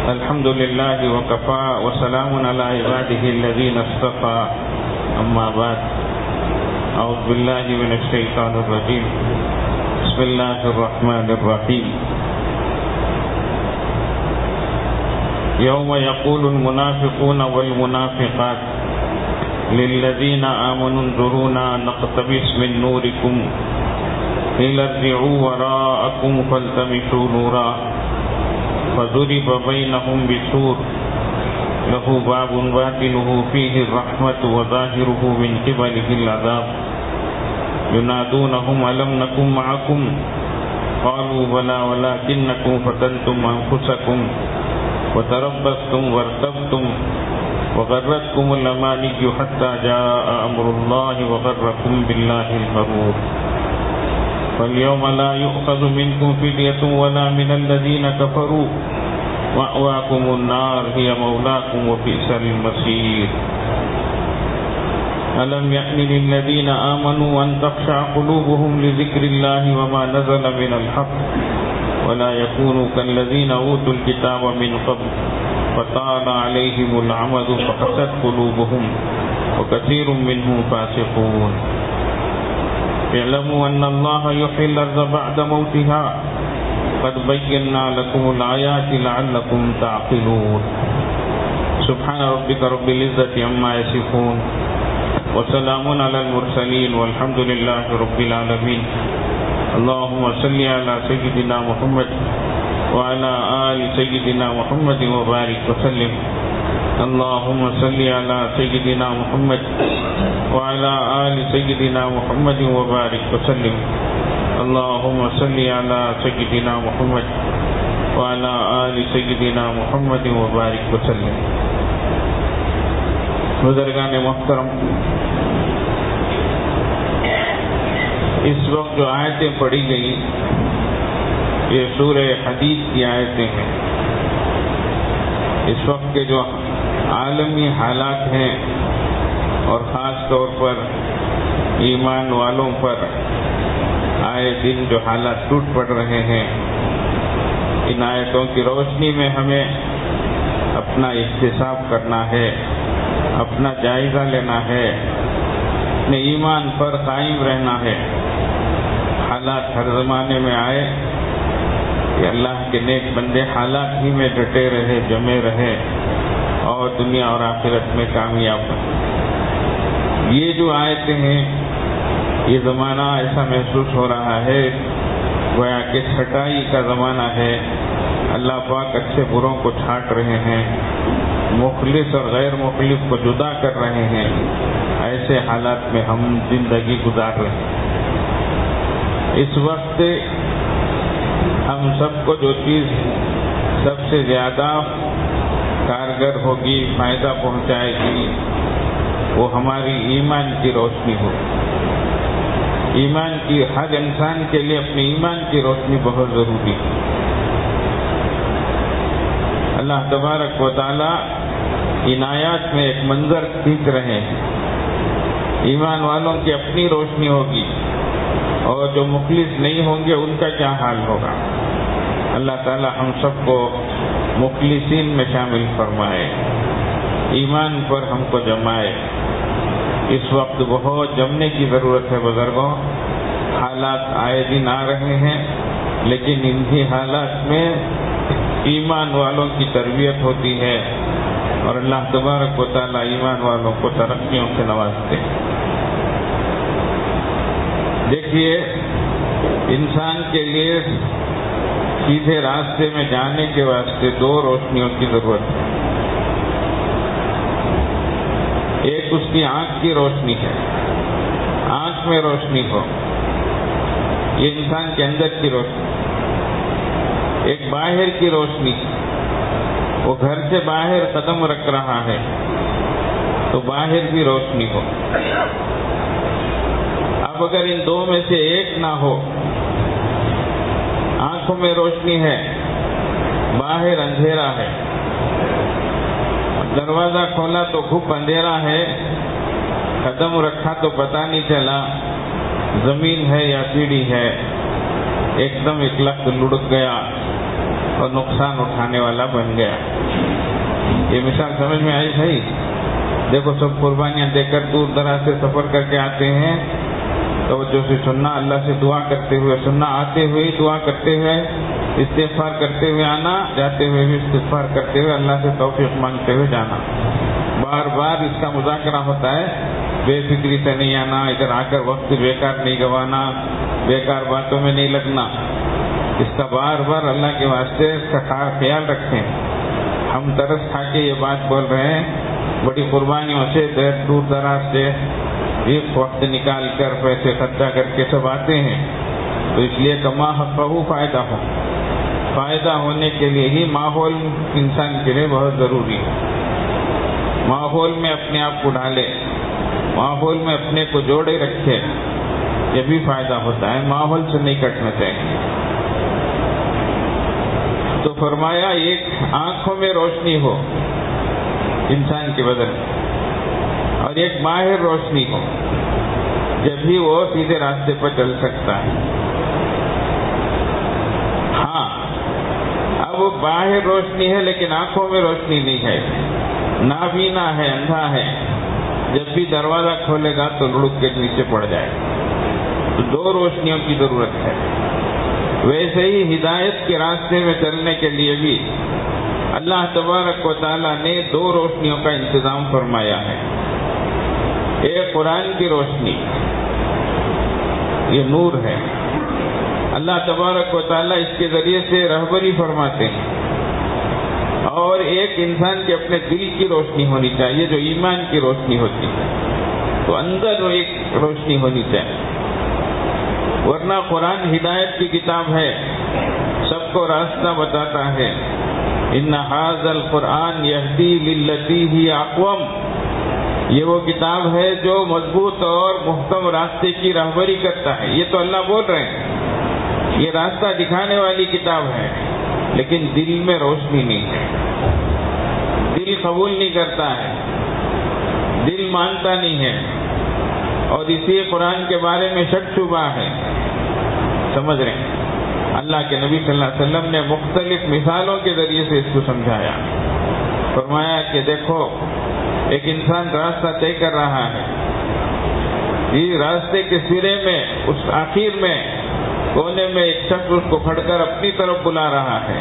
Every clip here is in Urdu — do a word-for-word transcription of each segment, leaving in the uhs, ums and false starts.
الحمد لله وكفى وسلام على عباده الذين اصطفى أما بعد أعوذ بالله من الشيطان الرجيم بسم الله الرحمن الرحيم يوم يقول المنافقون والمنافقات للذين آمنوا انظرونا نقتبس من نوركم قيل ارجعوا وراءكم فالتمسوا نورا فضرب بينهم بسور له باب باطنه فيه الرحمة وظاهره من قبله العذاب ينادونهم ألم نكن معكم قالوا بلى ولكنكم فتنتم أنفسكم وتربصتم وارتبتم وغرتكم الأماني حتى جاء أمر الله وغركم بالله الغرور فاليوم لا يؤخذ منكم فدية ولا من الذين كفروا مأواكم النار هي مولاكم وبئس المصير ألم يأن للذين آمنوا أن تخشع قلوبهم لذكر الله وما نزل من الحق ولا يكونوا كالذين أوتوا الكتاب من قبل فطال عليهم العمد فقست قلوبهم وكثير منهم فاسقون اعلموا أن الله يحيي الأرض بعد موتها قد بينا لكم الآيات لعلكم تعقلون سبحان ربك رب العزة عما يصفون وسلام على المرسلين والحمد لله رب العالمين اللهم صل على سيدنا محمد وعلى آل سيدنا محمد وبارك وسلم اللهم صل على سيدنا محمد وعلى آل سيدنا محمد وبارك وسلم اللهم صل على سيدنا محمد وعلى آل سيدنا محمد وبارك وسلم. بزرگان محترم، اس وقت جو آیتیں پڑھی گئی یہ سورہ حدید کی آیتیں ہیں. اس وقت کے جو عالمی حالات ہیں اور خاص طور پر ایمان والوں پر آئے دن جو حالات ٹوٹ پڑ رہے ہیں، ان آیتوں کی روشنی میں ہمیں اپنا احتساب کرنا ہے، اپنا جائزہ لینا ہے، اپنے ایمان پر قائم رہنا ہے. حالات ہر زمانے میں آئے کہ اللہ کے نیک بندے حالات ہی میں ڈٹے رہے، جمے رہے اور دنیا اور آخرت میں کامیاب بنے. یہ جو آیتیں ہیں، یہ زمانہ ایسا محسوس ہو رہا ہے گویا کہ چھٹائی کا زمانہ ہے. اللہ پاک اچھے بروں کو چھانٹ رہے ہیں، مخلص اور غیر مخلص کو جدا کر رہے ہیں. ایسے حالات میں ہم زندگی گزار رہے ہیں. اس وقت ہم سب کو جو چیز سب سے زیادہ کارگر ہوگی، فائدہ پہنچائے گی، وہ ہماری ایمان کی روشنی ہوگی. ایمان کی ہر انسان کے لیے اپنے ایمان کی روشنی بہت ضروری ہے. اللہ تبارک و تعالی ان آیات میں ایک منظر کھینچ رہے ہیں. ایمان والوں کی اپنی روشنی ہوگی اور جو مخلص نہیں ہوں گے ان کا کیا حال ہوگا. اللہ تعالی ہم سب کو مخلصین میں شامل فرمائے، ایمان پر ہم کو جمائے. اس وقت بہت جمنے کی ضرورت ہے بزرگوں. حالات آئے دن آ رہے ہیں، لیکن انہی حالات میں ایمان والوں کی تربیت ہوتی ہے اور اللہ تبارک و تعالی ایمان والوں کو ترقیوں سے نوازتے ہیں. دیکھیے، انسان کے لیے سیدھے راستے میں جانے کے واسطے دو روشنیوں کی ضرورت ہے. ایک اس کی آنکھ کی روشنی ہے، آنکھ میں روشنی ہو، یہ انسان کے اندر کی روشنی. ایک باہر کی روشنی، وہ گھر سے باہر قدم رکھ رہا ہے تو باہر بھی روشنی ہو. اب اگر ان دو میں سے ایک نہ ہو، آنکھوں میں روشنی ہے، باہر اندھیرا ہے، دروازہ کھولا تو خوب اندھیرا ہے، قدم رکھا تو پتہ نہیں چلا زمین ہے یا سیڑھی ہے، ایک دم ایک لخت لڑک گیا اور نقصان اٹھانے والا بن گیا۔ یہ مثال سمجھ میں آئی بھائی؟ دیکھو سب قربانیاں دے کر دور دراز سے سفر کر کے آتے ہیں، توجہ سے سننا، اللہ سے دعا کرتے ہوئے سننا، آتے ہوئے دعا کرتے ہوئے استغفار کرتے ہوئے آنا، جاتے ہوئے بھی استغفار کرتے ہوئے اللہ سے توفیق مانگتے ہوئے جانا۔ بار بار اس کا مذاکرہ ہوتا ہے، بے فکری سے نہیں آنا، ادھر آ کر وقت بیکار نہیں گوانا، بیکار باتوں میں نہیں لگنا۔ اس کا بار بار اللہ کے واسطے اس کا خیال رکھیں۔ ہم ترس کھا کے یہ بات بول رہے ہیں، بڑی قربانیوں سے دور دراز سے ایک وقت نکال کر پیسے خرچہ کر کے سب آتے ہیں، تو اس لیے کما حقہ فائدہ ہو۔ فائدہ ہونے کے لیے ہی ماحول انسان کے لیے بہت ضروری ہے۔ ماحول میں اپنے آپ کو ڈھالے، ماحول میں اپنے کو جوڑے رکھے، یہ بھی فائدہ ہوتا ہے، ماحول سے نہیں کٹنا چاہیے۔ تو فرمایا ایک آنکھوں میں روشنی ہو انسان کے بدن میں، اور ایک باہر روشنی ہو، جب بھی وہ سیدھے راستے پر چل سکتا ہے۔ ہاں اب وہ باہر روشنی ہے لیکن آنکھوں میں روشنی نہیں ہے، نابینا ہے، اندھا ہے، جب بھی دروازہ کھولے گا تو لڑک کے نیچے پڑ جائے گا۔ تو دو روشنیوں کی ضرورت ہے۔ ویسے ہی ہدایت کے راستے میں چلنے کے لیے بھی اللہ تبارک و تعالیٰ نے دو روشنیوں کا انتظام فرمایا ہے۔ ایک قرآن کی روشنی، یہ نور ہے، اللہ تبارک و تعالیٰ اس کے ذریعے سے رہبری فرماتے ہیں۔ اور ایک انسان کے اپنے دل کی روشنی ہونی چاہیے، جو ایمان کی روشنی ہوتی ہے، تو اندر وہ ایک روشنی ہونی چاہیے، ورنہ قرآن ہدایت کی کتاب ہے، سب کو راستہ بتاتا ہے۔ ان ھذا القرآن یہدی للتی ہی اقوم، یہ وہ کتاب ہے جو مضبوط اور محکم راستے کی رہبری کرتا ہے۔ یہ تو اللہ بول رہے ہیں، یہ راستہ دکھانے والی کتاب ہے، لیکن دل میں روشنی نہیں ہے، دل قبول نہیں کرتا ہے، دل مانتا نہیں ہے، اور اسی قرآن کے بارے میں شک شبہ ہے۔ سمجھ رہے ہیں؟ اللہ کے نبی صلی اللہ علیہ وسلم نے مختلف مثالوں کے ذریعے سے اس کو سمجھایا، فرمایا کہ دیکھو ایک انسان راستہ طے کر رہا ہے، یہ راستے کے سرے میں، اس آخر میں کونے میں ایک شخص اس کو کھڑ کر اپنی طرف بلا رہا ہے،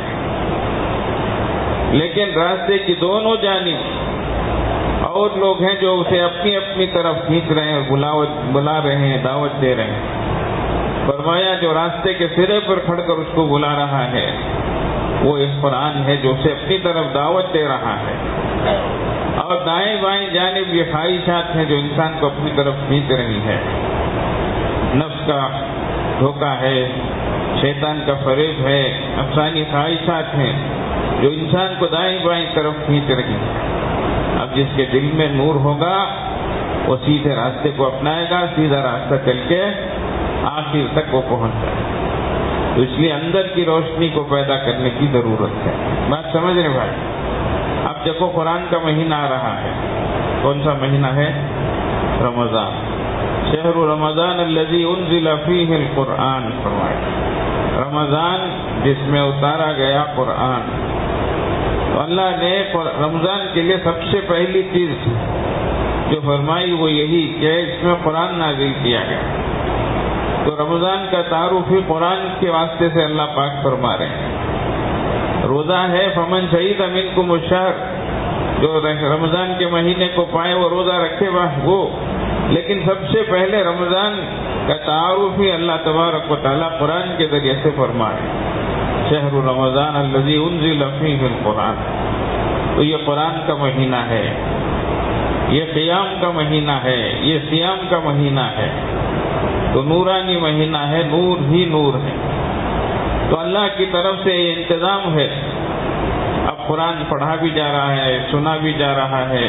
لیکن راستے کی دونوں جانب اور لوگ ہیں جو اسے اپنی اپنی طرف کھینچ رہے ہیں، بلا رہے ہیں، دعوت دے رہے ہیں۔ فرمایا جو راستے کے سرے پر کھڑ کر اس کو بلا رہا ہے وہ ایک قرآن ہے جو اسے اپنی طرف دعوت دے رہا ہے، اور دائیں بائیں جانب یہ خواہشات ہیں جو انسان کو اپنی طرف کھینچ رہی ہے۔ نفس کا دھوکہ ہے، شیطان کا فریب ہے، نفسانی خواہشات ہیں جو انسان کو دائیں بائیں طرف کھینچ رہی ہیں۔ اب جس کے دل میں نور ہوگا وہ سیدھے راستے کو اپنائے گا، سیدھا راستہ چل کے آخر تک وہ پہنچ جائے۔ تو اس لیے اندر کی روشنی کو پیدا کرنے کی ضرورت ہے۔ بات سمجھ رہے بھائی؟ اب دیکھو قرآن کا مہینہ آ رہا ہے، کون سا مہینہ ہے؟ رمضان۔ شہر رمضان الذی انزل فیہ القرآن، فرمایا رمضان جس میں اتارا گیا قرآن۔ تو اللہ نے رمضان کے لیے سب سے پہلی چیز جو فرمائی وہ یہی کہ اس میں قرآن نازل کیا گیا۔ تو رمضان کا تعارف ہی قرآن کے واسطے سے اللہ پاک فرما رہے ہیں۔ روزہ ہے فمن شہید منکم الشہر، جو رمضان کے مہینے کو پائے وہ روزہ رکھے وہ، لیکن سب سے پہلے رمضان کا تعارف ہی اللہ تبارک و تعالیٰ قرآن کے ذریعے سے فرما رہے ہیں۔ شہر رمضان الذی انزل فیہ القرآن، تو یہ قرآن کا مہینہ ہے، یہ قیام کا مہینہ ہے، یہ صیام کا مہینہ ہے، تو نورانی مہینہ ہے، نور ہی نور ہے۔ تو اللہ کی طرف سے یہ انتظام ہے، اب قرآن پڑھا بھی جا رہا ہے، سنا بھی جا رہا ہے،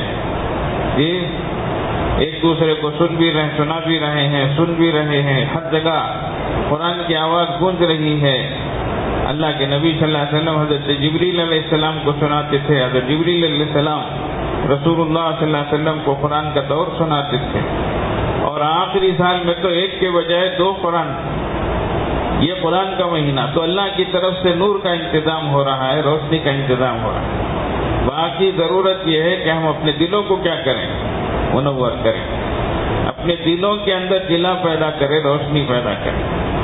یہ ایک دوسرے کو سن بھی رہے سنا بھی رہے ہیں سن بھی رہے ہیں، ہر جگہ قرآن کی آواز گونج رہی ہے۔ اللہ کے نبی صلی اللہ علیہ وسلم حضرت جبریل علیہ السلام کو سناتے تھے، حضرت جبریل علیہ السلام رسول اللہ صلی اللہ علیہ وسلم کو قرآن کا دور سناتے تھے، اور آخری سال میں تو ایک کے بجائے دو قرآن یہ قرآن کا مہینہ، تو اللہ کی طرف سے نور کا انتظام ہو رہا ہے، روشنی کا انتظام ہو رہا ہے۔ باقی ضرورت یہ ہے کہ ہم اپنے دلوں کو کیا کریں؟ منور کریں، اپنے دلوں کے اندر جلا پیدا کریں، روشنی پیدا کریں۔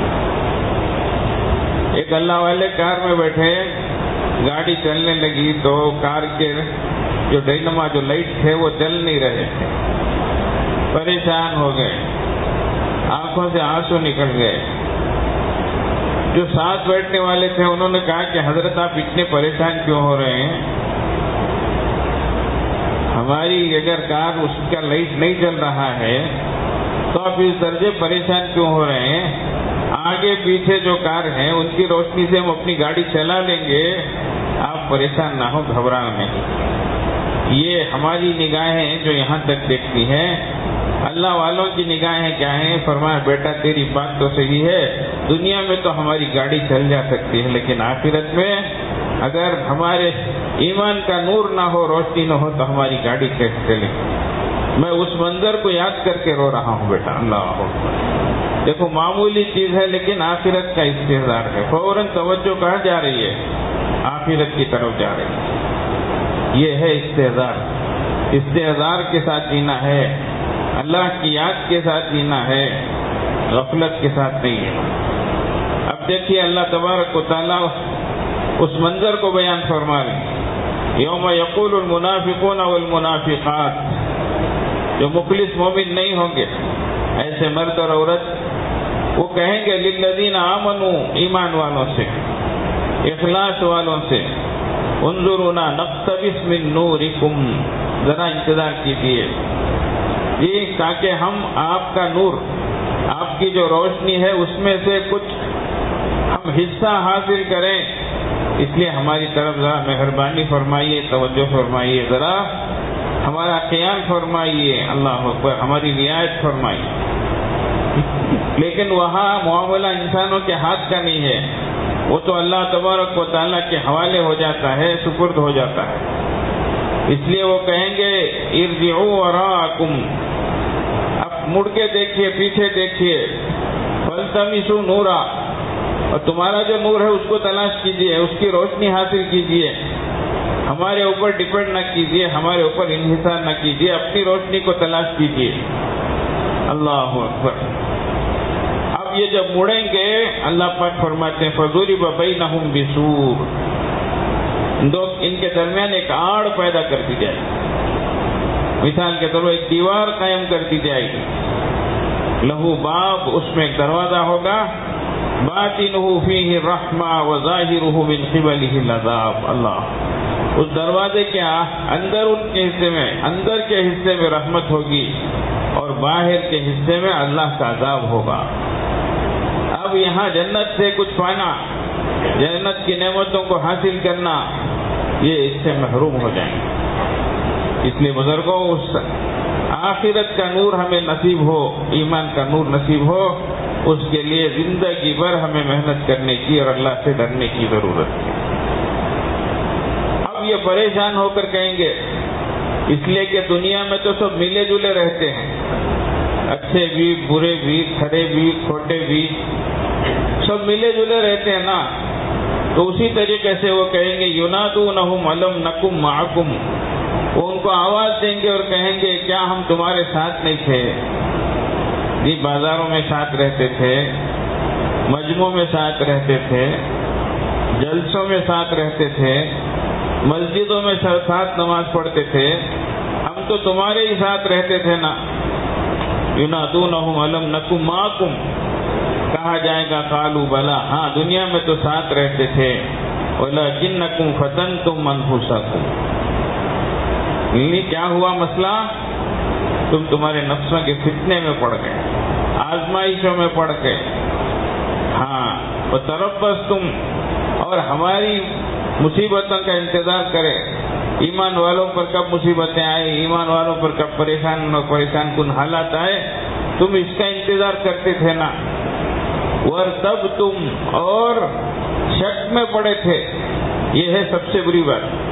ایک اللہ والے کار میں بیٹھے، گاڑی چلنے لگی تو کار کے جو ڈائنما جو لائٹ تھے وہ جل نہیں رہے تھے، پریشان ہو گئے، آنکھوں سے آنسو نکل گئے۔ جو ساتھ بیٹھنے والے تھے انہوں نے کہا کہ حضرت آپ اتنے پریشان کیوں ہو رہے ہیں؟ ہماری اگر کار اس کا لائٹ نہیں جل رہا ہے تو آپ اس درجے پریشان کیوں ہو رہے ہیں؟ آگے پیچھے جو کار ہیں ان کی روشنی سے ہم اپنی گاڑی چلا لیں گے، آپ پریشان نہ ہو، گھبرانا نہیں۔ یہ ہماری نگاہیں جو یہاں تک دیکھتی ہیں، اللہ والوں کی نگاہیں کیا ہیں؟ فرمایا بیٹا تیری بات تو صحیح ہے، دنیا میں تو ہماری گاڑی چل جا سکتی ہے، لیکن آخرت میں اگر ہمارے ایمان کا نور نہ ہو، روشنی نہ ہو تو ہماری گاڑی کیسے چلے گی؟ میں اس منظر کو یاد کر کے رو رہا ہوں بیٹا۔ اللہ اکبر، دیکھو معمولی چیز ہے لیکن آخرت کا استحضار ہے، فوراً توجہ کہاں جا رہی ہے؟ آخرت کی طرف جا رہی ہے۔ یہ ہے استحضار، استحضار کے ساتھ جینا ہے، اللہ کی یاد کے ساتھ جینا ہے، غفلت کے ساتھ نہیں ہے۔ اب دیکھیے اللہ تبارک و تعالیٰ اس منظر کو بیان فرما رہے، یوم یقول المنافقون والمنافقات، جو مخلص مومن نہیں ہوں گے ایسے مرد اور عورت، وہ کہیں گے للذین آمنوا، ایمان والوں سے، اخلاص والوں سے، انظرونا نقتبس من نورکم، ذرا انتظار کیجیے جی تاکہ ہم آپ کا نور، آپ کی جو روشنی ہے اس میں سے کچھ ہم حصہ حاصل کریں، اس لیے ہماری طرف ذرا مہربانی فرمائیے، توجہ فرمائیے، ذرا ہمارا خیال فرمائیے، اللہ اکبر، ہماری رعایت فرمائیے۔ لیکن وہاں معاملہ انسانوں کے ہاتھ کا نہیں ہے، وہ تو اللہ تبارک و تعالیٰ کے حوالے ہو جاتا ہے، سپرد ہو جاتا ہے۔ اس لیے وہ کہیں گے ارجعوا وراءکم، اب مڑ کے دیکھیے، پیچھے دیکھیے، فالتمسوا نورا، اور تمہارا جو نور ہے اس کو تلاش کیجیے، اس کی روشنی حاصل کیجیے، ہمارے اوپر ڈپینڈ نہ کیجیے، ہمارے اوپر انحصار نہ کیجیے، اپنی روشنی کو تلاش کیجیے۔ اللہ اکبر۔ اب یہ جب مڑیں گے اللہ پاک فرماتے ہیں فضرب بینہم بسور، دو ان کے درمیان ایک آڑ پیدا کر دی جائے گی، مثال کے طور پر ایک دیوار قائم کر دی جائے گی، لہو باب، اس میں ایک دروازہ ہوگا، باطنہ فیہ الرحمہ وظاہرہ من قبلہ العذاب۔ اللہ، اس دروازے کے اندر، ان کے حصے میں، اندر کے حصے میں رحمت ہوگی اور باہر کے حصے میں اللہ کا عذاب ہوگا۔ اب یہاں جنت سے کچھ پانا، جنت کی نعمتوں کو حاصل کرنا، یہ اس سے محروم ہو جائیں گے۔ اس لیے بزرگوں، اس آخرت کا نور ہمیں نصیب ہو، ایمان کا نور نصیب ہو، اس کے لیے زندگی بھر ہمیں محنت کرنے کی اور اللہ سے ڈرنے کی ضرورت ہے۔ اب یہ پریشان ہو کر کہیں گے، اس لیے کہ دنیا میں تو سب ملے جلے رہتے ہیں، اچھے بھی، برے بھی، کھڑے بھی، کھوٹے بھی، سب ملے جلے رہتے ہیں نا، تو اسی طریقے سے وہ کہیں گے ینادونہم الم نکم معکم، وہ ان کو آواز دیں گے اور کہیں گے کیا ہم تمہارے ساتھ نہیں تھے؟ جی بازاروں میں ساتھ رہتے تھے، مجمعوں میں ساتھ رہتے تھے، جلسوں میں ساتھ رہتے تھے، مسجدوں میں ساتھ نماز پڑھتے تھے، ہم تو تمہارے ہی ساتھ رہتے تھے نا۔ ینادونہم الم نکم معکم، کہا جائے گا قالوا بلا، ہاں دنیا میں تو ساتھ رہتے تھے، ولکنکم فتنتم انفسکم، یعنی کیا ہوا مسئلہ؟ تم تمہارے نفسوں کے فتنے میں پڑ گئے، آزمائشوں میں پڑ گئے، ہاں وتربصتم، اور ہماری مصیبتوں کا انتظار کرے، ایمان والوں پر کب مصیبتیں آئے، ایمان والوں پر کب پریشان پریشان کن حالات آئے، تم اس کا انتظار کرتے تھے نا۔ وارتبتم، اور شک میں پڑے تھے، یہ ہے سب سے بری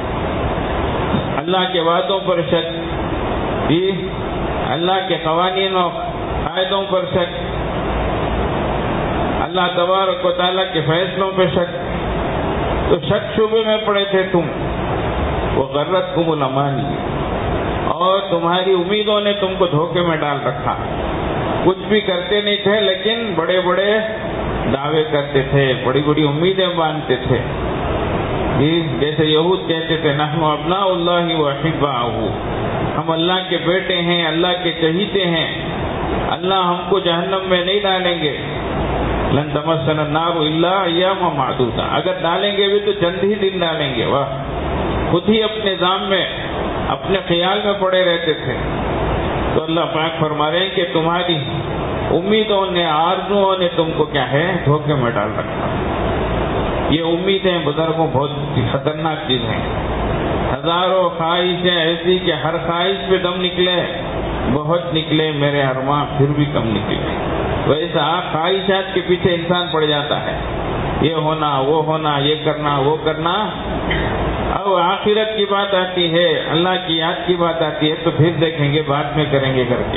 بات، اللہ کے وعدوں پر شک، جی اللہ کے قوانین و قاعدوں پر شک، اللہ تبارک و تعالیٰ کے فیصلوں پہ شک، تو شک شبے میں پڑے تھے تم، وغرتکم الامانی، اور تمہاری امیدوں نے تم کو دھوکے میں ڈال رکھا، کچھ بھی کرتے نہیں تھے لیکن بڑے بڑے دعوے کرتے تھے، بڑی بڑی امیدیں باندھتے تھے، جیسے یہود کہتے تھے نحن ابناء اللہ واحباؤہ، ہم اللہ کے بیٹے ہیں، اللہ کے چہیتے ہیں، اللہ ہم کو جہنم میں نہیں ڈالیں گے، لن تمسنا النار الا ایاما معدودہ، اگر ڈالیں گے بھی تو چند ہی دن ڈالیں گے۔ واہ، خود ہی اپنے ذام میں اپنے خیال میں پڑے رہتے تھے۔ تو اللہ پاک فرما رہے ہیں کہ تمہاری امیدوں نے، آرزوؤں نے تم کو کیا ہے، دھوکے میں ڈال رکھا۔ یہ امیدیں بزرگوں بہت خطرناک چیز ہیں، ہزاروں خواہشیں ایسی کہ ہر خواہش پہ دم نکلے، بہت نکلے میرے ارماں پھر بھی کم نکلے، ویسا خواہشات کے پیچھے انسان پڑ جاتا ہے، یہ ہونا وہ ہونا، یہ کرنا وہ کرنا۔ اب آخرت کی بات آتی ہے، اللہ کی یاد کی بات آتی ہے تو پھر دیکھیں گے، بعد میں کریں گے کر کے۔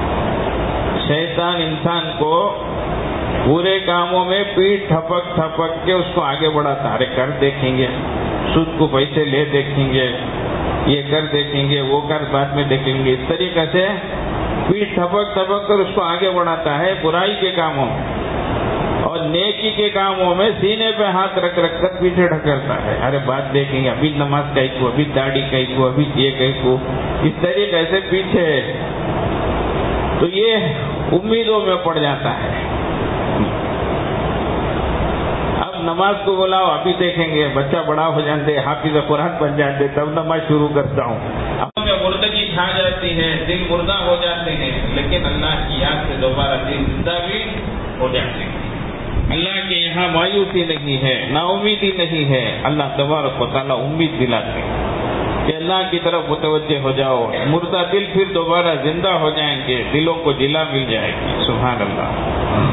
شیطان انسان کو برے کاموں میں پیٹ تھپک تھپک کے اس کو آگے بڑھاتا، ارے کر دیکھیں گے، سود کو پیسے لے دیکھیں گے، یہ کر دیکھیں گے، وہ کر بعد میں دیکھیں گے، اس طریقے سے پیٹ تھپک تھپک کر اس کو آگے بڑھاتا ہے برائی کے کاموں میں، اور نیکی کے کاموں میں سینے پہ ہاتھ رکھ رکھ کر پیچھے ڈھکلتا ہے، ارے بات دیکھیں گے، ابھی نماز کہیں کو، ابھی داڑھی کہیں کو، ابھی یہ کہیں کو، اس طریقے سے پیچھے، تو یہ امیدوں میں پڑ جاتا ہے۔ اب نماز کو بلاؤ، ابھی دیکھیں گے بچہ بڑا ہو جاتے، حافظ قرآن بن جاتے، تب نماز شروع کرتا ہوں۔ اب میں مردگی کھا جاتی ہے، دل مردہ ہو جاتے ہیں، لیکن اللہ کی یاد سے دوبارہ دل زندہ بھی ہو جاتے ہیں۔ اللہ کے یہاں مایوسی نہیں ہے، نا امیدی نہیں ہے، اللہ تبارک و تعالیٰ امید دلاتے ہیں کہ اللہ کی طرف متوجہ ہو جاؤ، مردہ دل پھر دوبارہ زندہ ہو جائیں گے، دلوں کو جلا مل جائے گی۔ سبحان اللہ۔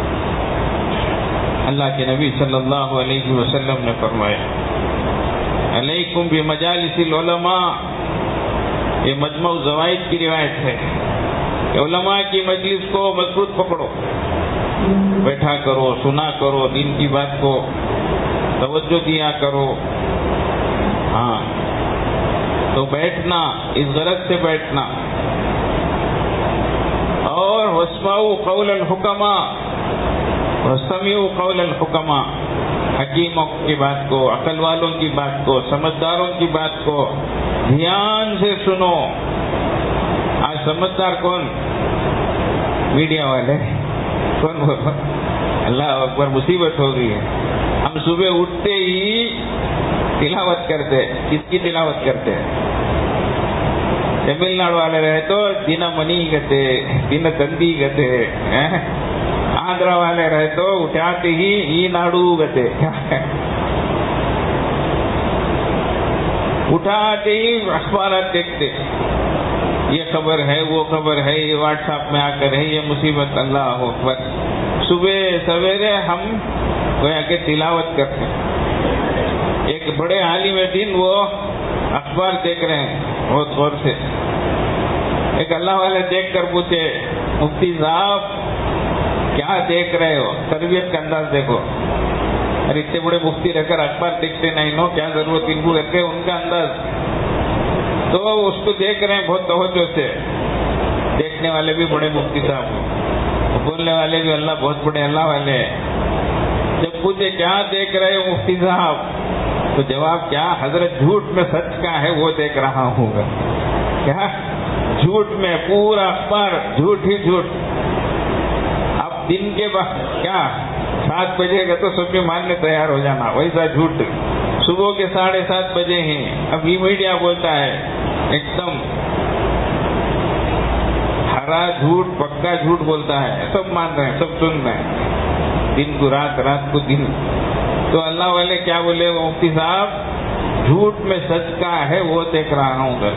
اللہ کے نبی صلی اللہ علیہ وسلم نے فرمایا علیکم بمجالس العلماء، یہ مجمع الزوائد کی روایت ہے کہ علماء کی مجلس کو مضبوط پکڑو، بیٹھا کرو، سنا کرو، دین کی بات کو توجہ دیا کرو۔ ہاں تو بیٹھنا، اس غرض سے بیٹھنا، اور واسمعوا قول الحکماء وسمعوا قول الحکماء، حکیموں کی بات کو، عقل والوں کی بات کو، سمجھداروں کی بات کو دھیان سے سنو۔ آج سمجھدار کون؟ میڈیا والے، کون بولو؟ اللہ اکبر، مصیبت ہو گئی ہے۔ ہم صبح اٹھتے ہی تلاوت کرتے، کس کی تلاوت کرتے ہیں؟ تمل ناڈو والے رہے تو دینا منی گتے، دینا تندی گتے، آندھرا والے رہے تو اٹھاتے ہی ای ناڈو گتے، اٹھاتے ہی اخبارات دیکھتے، یہ خبر ہے، وہ خبر ہے، یہ واٹس ایپ میں آ کر ہے، یہ مصیبت۔ اللہ اکبر، صبح سویرے ہم گویا کہ تلاوت کرتے، ایک بڑے عالم دین وہ اخبار دیکھ رہے ہیں بہت غور سے، ایک اللہ والے دیکھ کر پوچھے مفتی صاحب کیا دیکھ رہے ہو؟ تربیت کا انداز دیکھو، ارے اتنے بڑے مفتی رہ کر اخبار دیکھتے نہیں نو، کیا ضرورت ان کو کرتے، ان کا انداز۔ تو اس کو دیکھ رہے ہیں بہت توجہ سے، دیکھنے والے بھی بڑے مفتی صاحب، بولنے والے بھی اللہ بہت بڑے اللہ والے۔ جب پوچھے کیا دیکھ رہے ہو مفتی صاحب، تو جواب کیا؟ حضرت جھوٹ میں سچ کا ہے وہ دیکھ رہا ہوں گا۔ کیا؟ جھوٹ میں پورا اخبار جھوٹ ہی جھوٹ۔ اب دن کے بعد کیا سات بجے گا تو سب بھی ماننے تیار ہو جانا، ویسا جھوٹ صبح کے ساڑھے سات بجے ہیں، اب یہ میڈیا بولتا ہے ایک دم ہرا جھوٹ، پکا جھوٹ بولتا ہے، سب مان رہے ہیں، سب سن رہے ہیں، دن کو رات، رات کو دن۔ تو اللہ والے کیا بولے وہ مفتی صاحب، جھوٹ میں سچ کا ہے وہ دیکھ رہا ہوں گا۔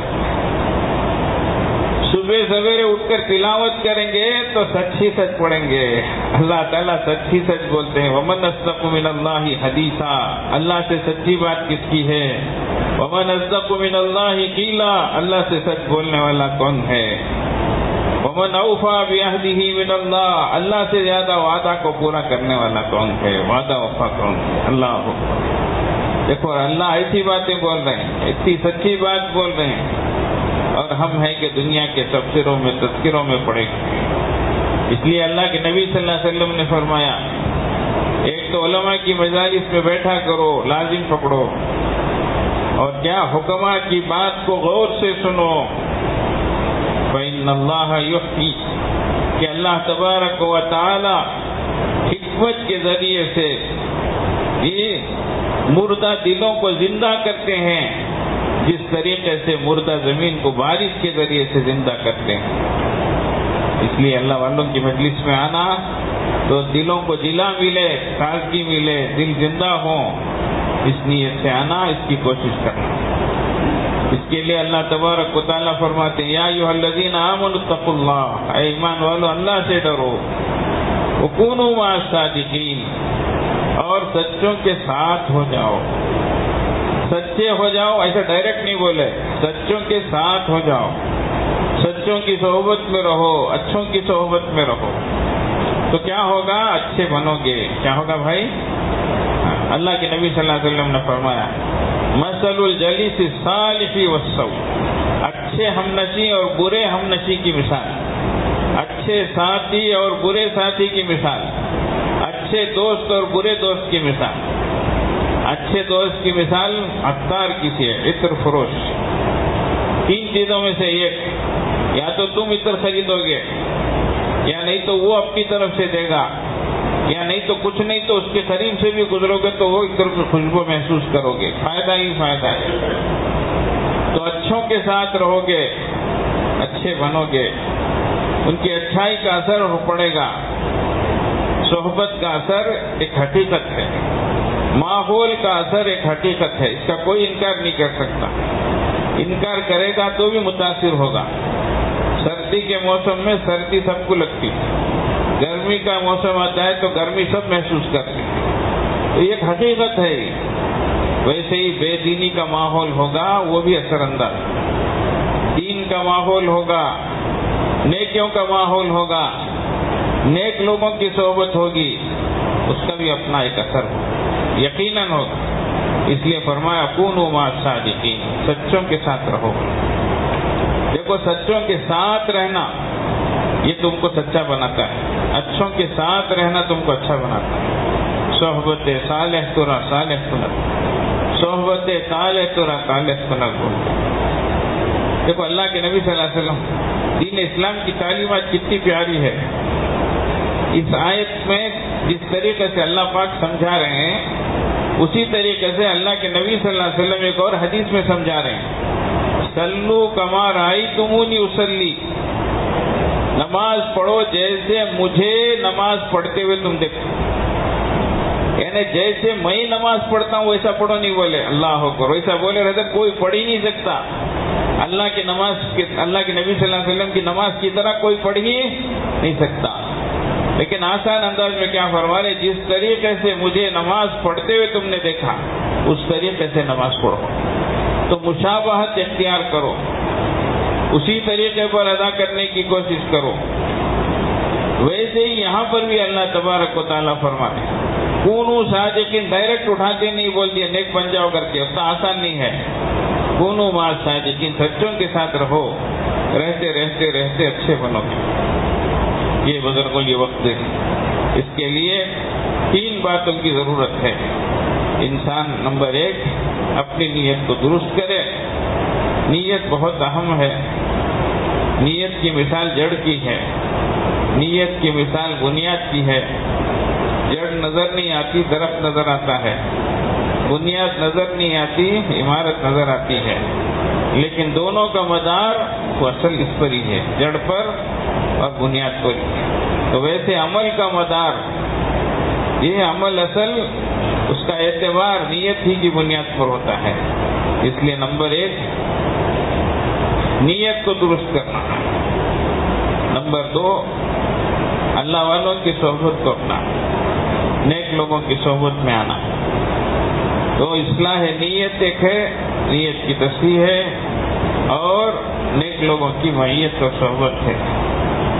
صبح سویرے اٹھ کر تلاوت کریں گے تو سچ ہی سچ پڑھیں گے، اللہ تعالیٰ سچ ہی سچ بولتے ہیں۔ ومن اصدق من اللہ حدیثا، اللہ سے سچی بات کس کی ہے؟ ومن اصدق من اللہ قیلا، اللہ سے سچ بولنے والا کون ہے؟ ومن اوفى بعهده من اللہ، اللہ سے زیادہ وعدہ کو پورا کرنے والا کون ہے؟ وعدہ وفا کون ہے؟ اللہ اکبر۔ دیکھو اللہ ایسی باتیں بول رہے ہیں، اتنی سچی بات بول رہے ہیں، اور ہم ہیں کہ دنیا کے تبصروں میں تذکروں میں پڑے گئے۔ اس لیے اللہ کے نبی صلی اللہ علیہ وسلم نے فرمایا، ایک تو علماء کی مجالس میں بیٹھا کرو، لازم پکڑو، اور کیا حکماء کی بات کو غور سے سنو۔ فإن اللہ یحیی، کہ اللہ تبارک و تعالی حکمت کے ذریعے سے یہ مردہ دلوں کو زندہ کرتے ہیں، جس طریقے سے مردہ زمین کو بارش کے ذریعے سے زندہ کرتے ہیں۔ اس لیے اللہ والوں کی مجلس میں آنا تو دلوں کو جلا ملے، تازگی ملے، دل زندہ ہوں، اس نیت سے آنا، اس کی کوشش کرنا۔ اس کے لیے اللہ تبارک و تعالیٰ فرماتے ہیں، یا ایھا الذین آمنوا اتقوا اللہ، اے ایمان والو اللہ سے ڈرو، وکونوا مع الصادقین، اور سچوں کے ساتھ ہو جاؤ۔ سچے ہو جاؤ ایسا ڈائریکٹ نہیں بولے، سچوں کے ساتھ ہو جاؤ، سچوں کی صحبت میں رہو، اچھوں کی صحبت میں رہو، تو کیا ہوگا؟ اچھے بنو گے۔ کیا ہوگا بھائی؟ اللہ کے نبی صلی اللہ علیہ وسلم نے فرمایا، مثل الجلیس الصالح والسوء، اچھے ہم نشی اور برے ہم نشی کی مثال، اچھے ساتھی اور برے ساتھی کی مثال، اچھے دوست اور برے دوست کی مثال۔ اچھے دوست کی مثال عطار کی سی ہے، عطر فروش۔ تین چیزوں میں سے ایک، یا تو تم عطر خریدو گے، یا نہیں تو وہ اپنی طرف سے دے گا، یا نہیں تو کچھ نہیں تو اس کے قریب سے بھی گزرو گے تو وہ عطر کی خوشبو محسوس کرو گے، فائدہ ہی فائدہ ہے۔ تو اچھوں کے ساتھ رہو گے، اچھے بنو گے، ان کی اچھائی کا اثر پڑے گا۔ صحبت کا اثر ایک حقیقت ہے، ماحول کا اثر ایک حقیقت ہے، اس کا کوئی انکار نہیں کر سکتا۔ انکار کرے گا تو بھی متاثر ہوگا۔ سردی کے موسم میں سردی سب کو لگتی ہے، گرمی کا موسم آتا ہے تو گرمی سب محسوس کرتے ہیں، تو یہ ایک حقیقت ہے۔ ویسے ہی بے دینی کا ماحول ہوگا وہ بھی اثر انداز، دین کا ماحول ہوگا، نیکیوں کا ماحول ہوگا، نیک لوگوں کی صحبت ہوگی، اس کا بھی اپنا ایک اثر ہوگا، یقیناً ہوگا۔ اس لیے فرمایا کونوا مع الصادقین، سچوں کے ساتھ رہو۔ دیکھو سچوں کے ساتھ رہنا یہ تم کو سچا بناتا ہے، اچھوں کے ساتھ رہنا تم کو اچھا بناتا ہے۔ صحبت صالح ترا صالح کنک، صحبت صالح ترا صالح کنک۔ دیکھو اللہ کے نبی صلی اللہ علیہ وسلم، دین اسلام کی تعلیمات کتنی پیاری ہے۔ اس آیت میں جس طریقے سے اللہ پاک سمجھا رہے ہیں، اسی طریقے سے اللہ کے نبی صلی اللہ علیہ وسلم ایک اور حدیث میں سمجھا رہے ہیں، صلو کما رأیتمونی اصلی، نماز پڑھو جیسے مجھے نماز پڑھتے ہوئے تم دیکھو۔ یعنی جیسے میں نماز پڑھتا ہوں ویسا پڑھو نہیں بولے، اللہ اکبر، ویسا بولے رہتے کوئی پڑھ ہی نہیں سکتا۔ اللہ کی نماز، اللہ کے نبی صلی اللہ علیہ وسلم کی نماز کی طرح کوئی پڑھ ہی نہیں سکتا۔ لیکن آسان انداز میں کیا فرما رہے، جس طریقے سے مجھے نماز پڑھتے ہوئے تم نے دیکھا اس طریقے سے نماز پڑھو، تو مشابہت اختیار کرو، اسی طریقے پر ادا کرنے کی کوشش کرو۔ ویسے ہی یہاں پر بھی اللہ تبارک و تعالیٰ فرماتے کونوا صادقین، ڈائریکٹ اٹھاتے نہیں بول دیا نیک بن جاؤ کر کے، اتنا آسان نہیں ہے۔ کونوا مع الصادقین، سچوں کے ساتھ رہو، رہتے رہتے رہتے اچھے بنو گے۔ یہ بزرگوں یہ وقت دے، اس کے لیے تین باتوں کی ضرورت ہے۔ انسان نمبر ایک اپنی نیت کو درست کرے، نیت بہت اہم ہے۔ نیت کی مثال جڑ کی ہے، نیت کی مثال بنیاد کی ہے۔ جڑ نظر نہیں آتی، درخت نظر آتا ہے، بنیاد نظر نہیں آتی، عمارت نظر آتی ہے، لیکن دونوں کا مدار وہ اصل اس پر ہی ہے، جڑ پر اور بنیاد پر ہی۔ تو ویسے عمل کا مدار، یہ عمل اصل اس کا اعتبار نیت ہی کی بنیاد پر ہوتا ہے۔ اس لیے نمبر ایک نیت کو درست کرنا، نمبر دو اللہ والوں کی صحبت کو اپنا، نیک لوگوں کی صحبت میں آنا۔ تو اصلاح نیت ایک ہے، نیت کی تصحیح ہے، اور نیک لوگوں کی معیت اور صحبت ہے۔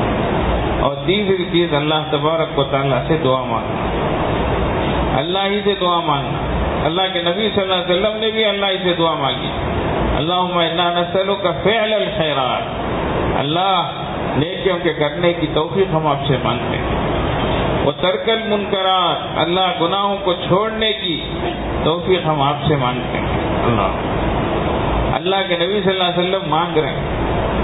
تیسری چیز اللہ تبارک و تعالیٰ سے دعا مانگنا، اللہ ہی سے دعا مانگنا۔ اللہ کے نبی صلی اللہ علیہ وسلم نے بھی اللہ ہی سے دعا مانگی، اللہم انا نسألک فعل الخیرات، اللہ نیکیوں کے کرنے کی توفیق ہم آپ سے مانگتے ہیں، وترک المنکرات، اللہ گناہوں کو چھوڑنے کی توفیق ہم آپ سے مانگتے ہیں۔ اللہ اللہ کے نبی صلی اللہ علیہ وسلم مانگ رہے ہیں،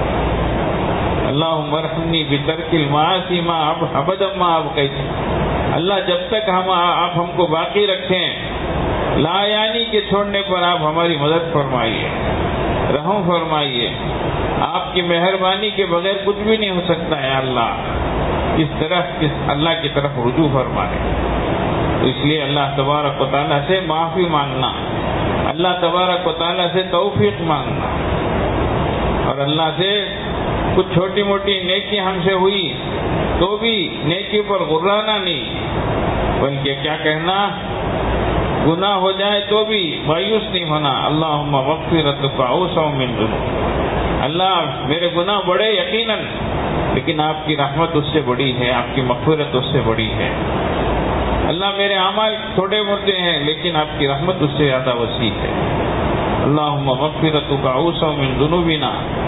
اللہم ارحمنی بترک المعاصی ما ابدا ما ابقیت، اللہ جب تک ہم آپ ہم کو باقی رکھیں، لا یعنی کے چھوڑنے پر آپ ہماری مدد فرمائیے، رحم فرمائیے، آپ کی مہربانی کے بغیر کچھ بھی نہیں ہو سکتا ہے اللہ، اس طرح اس اللہ کی طرف رجوع فرمائے۔ تو اس لیے اللہ تبارک و تعالیٰ سے معافی مانگنا، اللہ تبارک و تعالیٰ سے توفیق مانگنا، اور اللہ سے کچھ چھوٹی موٹی نیکی ہم سے ہوئی تو بھی نیکی پر غرانا نہیں، بلکہ کیا کہنا، گناہ ہو جائے تو بھی مایوس نہیں ہونا، اللہم مغفرتک اوسع من ذنوب، اللہ میرے گناہ بڑے یقیناً، لیکن آپ کی رحمت اس سے بڑی ہے، آپ کی مغفرت اس سے بڑی ہے، اللہ میرے اعمال تھوڑے موٹے ہیں لیکن آپ کی رحمت اس سے زیادہ وسیع ہے، اللہم مغفرتک اوسع من ذنوبنا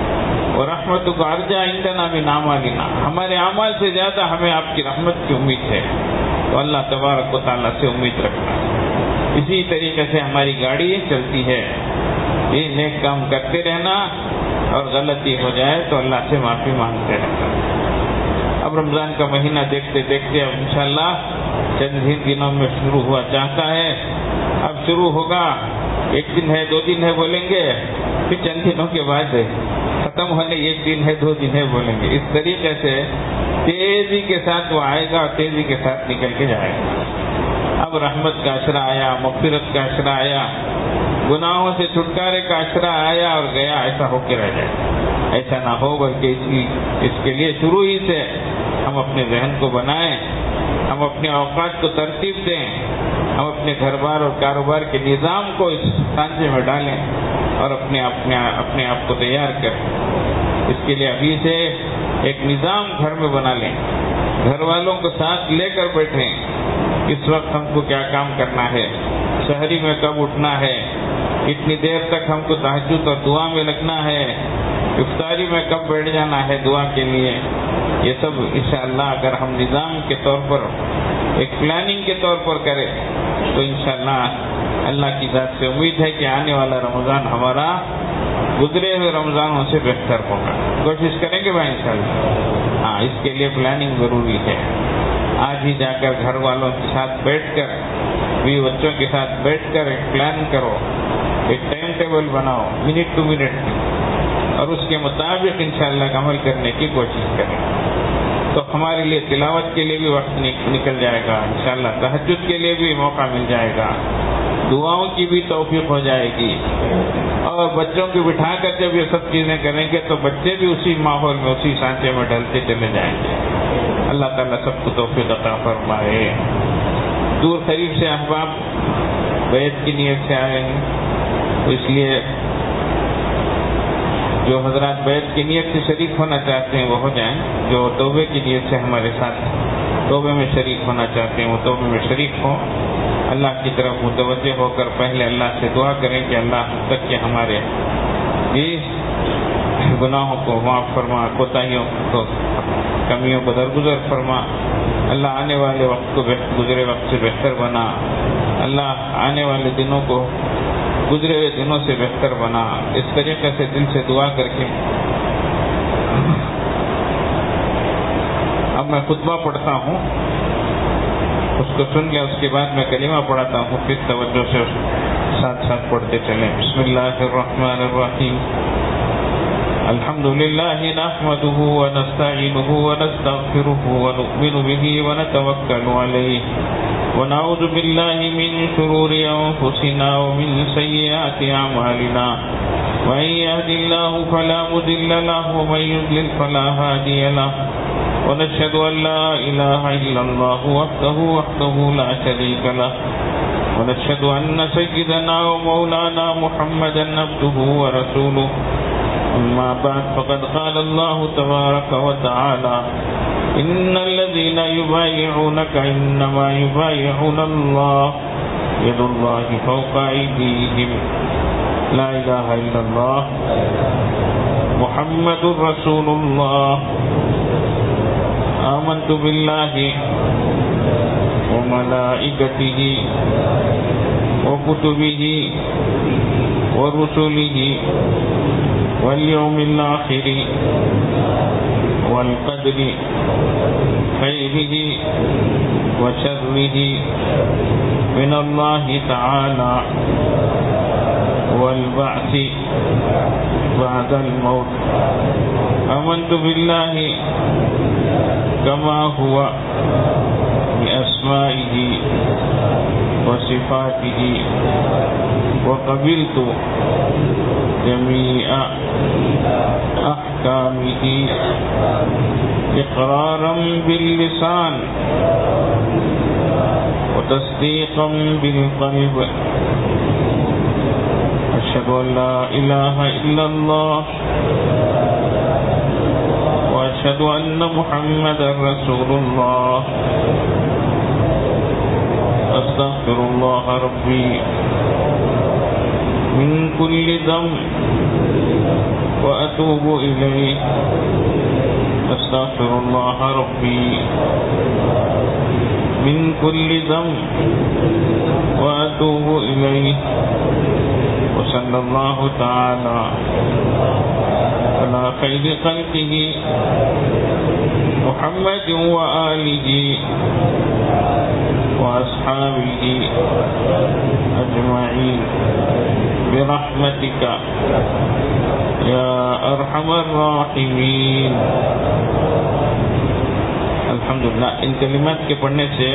ورحمتک ارجى عندنا من اعمالنا، ہمارے اعمال سے زیادہ ہمیں آپ کی رحمت کی امید ہے، تو اللہ تبارک و تعالیٰ سے امید رکھنا۔ اسی طریقے سے ہماری گاڑی چلتی ہے، یہ نیک کام کرتے رہنا، اور غلطی ہو جائے تو اللہ سے معافی مانگتے رہنا۔ اب رمضان کا مہینہ دیکھتے دیکھتے اب انشاءاللہ چند ہی دنوں میں شروع ہوا چاہتا ہے، اب شروع ہوگا، ایک دن ہے دو دن ہے بولیں گے، پھر چند دنوں کے بعد ختم ہونے ایک دن ہے دو دن ہے بولیں گے، اس طریقے سے تیزی کے ساتھ وہ آئے گا اور تیزی کے ساتھ نکل کے جائے گا۔ اب رحمت کا عشرہ آیا، مغفرت کا عشرہ آیا، گناہوں سے چھٹکارے کا عشرہ آیا اور گیا، ایسا ہو کے رہ جائے، ایسا نہ ہو، بلکہ اس کی اس کے لیے شروع ہی سے ہم اپنے ذہن کو بنائیں، ہم اپنے اوقات کو ترتیب دیں، ہم اپنے گھر بار اور کاروبار کے نظام کو اس سانچے میں ڈالیں اور اپنے اپنے اپنے آپ کو تیار کریں۔ اس کے لیے ابھی سے ایک نظام گھر میں بنا لیں، گھر والوں کو ساتھ لے کر بیٹھیں، اس وقت ہم کو کیا کام کرنا ہے، شہری میں کب اٹھنا ہے، اتنی دیر تک ہم کو تہجد اور دعا میں لگنا ہے، افطاری میں کب بیٹھ جانا ہے دعا کے لیے، یہ سب انشاءاللہ اگر ہم نظام کے طور پر ایک پلاننگ کے طور پر کریں تو انشاءاللہ اللہ کی ذات سے امید ہے کہ آنے والا رمضان ہمارا گزرے ہوئے رمضانوں سے بہتر ہوگا۔ کوشش کریں گے بھائی انشاءاللہ، ہاں اس کے لیے پلاننگ ضروری ہے۔ آج ہی جا کر گھر والوں کے ساتھ بیٹھ کر، بھی بچوں کے ساتھ بیٹھ کر ایک پلان کرو، ایک ٹائم ٹیبل بناؤ منٹ ٹو منٹ، اور اس کے مطابق انشاءاللہ عمل کرنے کی کوشش کریں، تو ہمارے لیے تلاوت کے لیے بھی وقت نکل جائے گا، انشاءاللہ تہجد کے لیے بھی موقع مل جائے گا، دعاؤں کی بھی توفیق ہو جائے گی، اور بچوں کو بٹھا کر جب یہ سب چیزیں کریں گے تو بچے بھی اسی ماحول میں اسی سانچے میں ڈھلتے چلے جائیں گے۔ اللہ تعالیٰ سب کو توفیق عطا فرمائے۔ دور قریب سے احباب بیعت کی نیت سے آئے ہیں، تو اس لیے جو حضرات بیعت کی نیت سے شریک ہونا چاہتے ہیں وہ ہو جائیں، جو توبے کی نیت سے ہمارے ساتھ توبے میں شریک ہونا چاہتے ہیں وہ توبے میں شریک ہوں، اللہ کی طرف متوجہ ہو کر پہلے اللہ سے دعا کریں کہ اللہ ہم تک کے ہمارے یہ گناہوں کو معاف فرما، کوتاہیوں کو، کمیوں کو درگزر فرما، اللہ آنے والے وقت کو گزرے وقت سے بہتر بنا، اللہ آنے والے دنوں کو گزرے ہوئے دنوں سے بہتر بنا۔ اس طریقے سے دل سے دعا کر کے اب میں خطبہ پڑھتا ہوں، اس کو سن لیں، اس کے بعد میں کلمہ پڑھاتا ہوں، پھر توجہ سے ساتھ ساتھ پڑھتے چلیں۔ بسم اللہ الرحمن الرحیم، الحمد للہ نحمده ونستعینه ونستغفره ونؤمن به ونتوکل علیہ ونعوذ باللہ من شرور انفسنا ومن سیئات اعمالنا، من يهد الله فلا مضل له ومن يضلل فلا هادي له، ونشهد أن لا إله إلا الله وحده وحده لا شريك له، ونشهد أن سيدنا ومولانا محمدا عبده ورسوله، أما بعد فقد قال الله تبارك وتعالى إن الذين يبايعونك إنما يبايعون الله يد الله فوق أيديهم لا إله إلا الله محمد رسول الله آمنت بالله وملائكته وكتبه ورسله واليوم الآخر والقدر خيره وشره من الله تعالى والبعث بعد الموت آمنت بالله كما هو بأسمائه وصفاته وقبلت جميع أحكامه إقرارا باللسان وتصديقا بالقلب أشهد أن لا إله إلا الله وأشهد أن محمدا رسول الله أستغفر الله ربي من كل ذنب وأتوب إليه أستغفر الله ربي من كل ذنب وأتوب إليه وصلى الله تعالى على خير خلقه محمد وآله وأصحابه أجمعين برحمتك يا أرحم الراحمين. الحمدللہ ان کلمات کے پڑھنے سے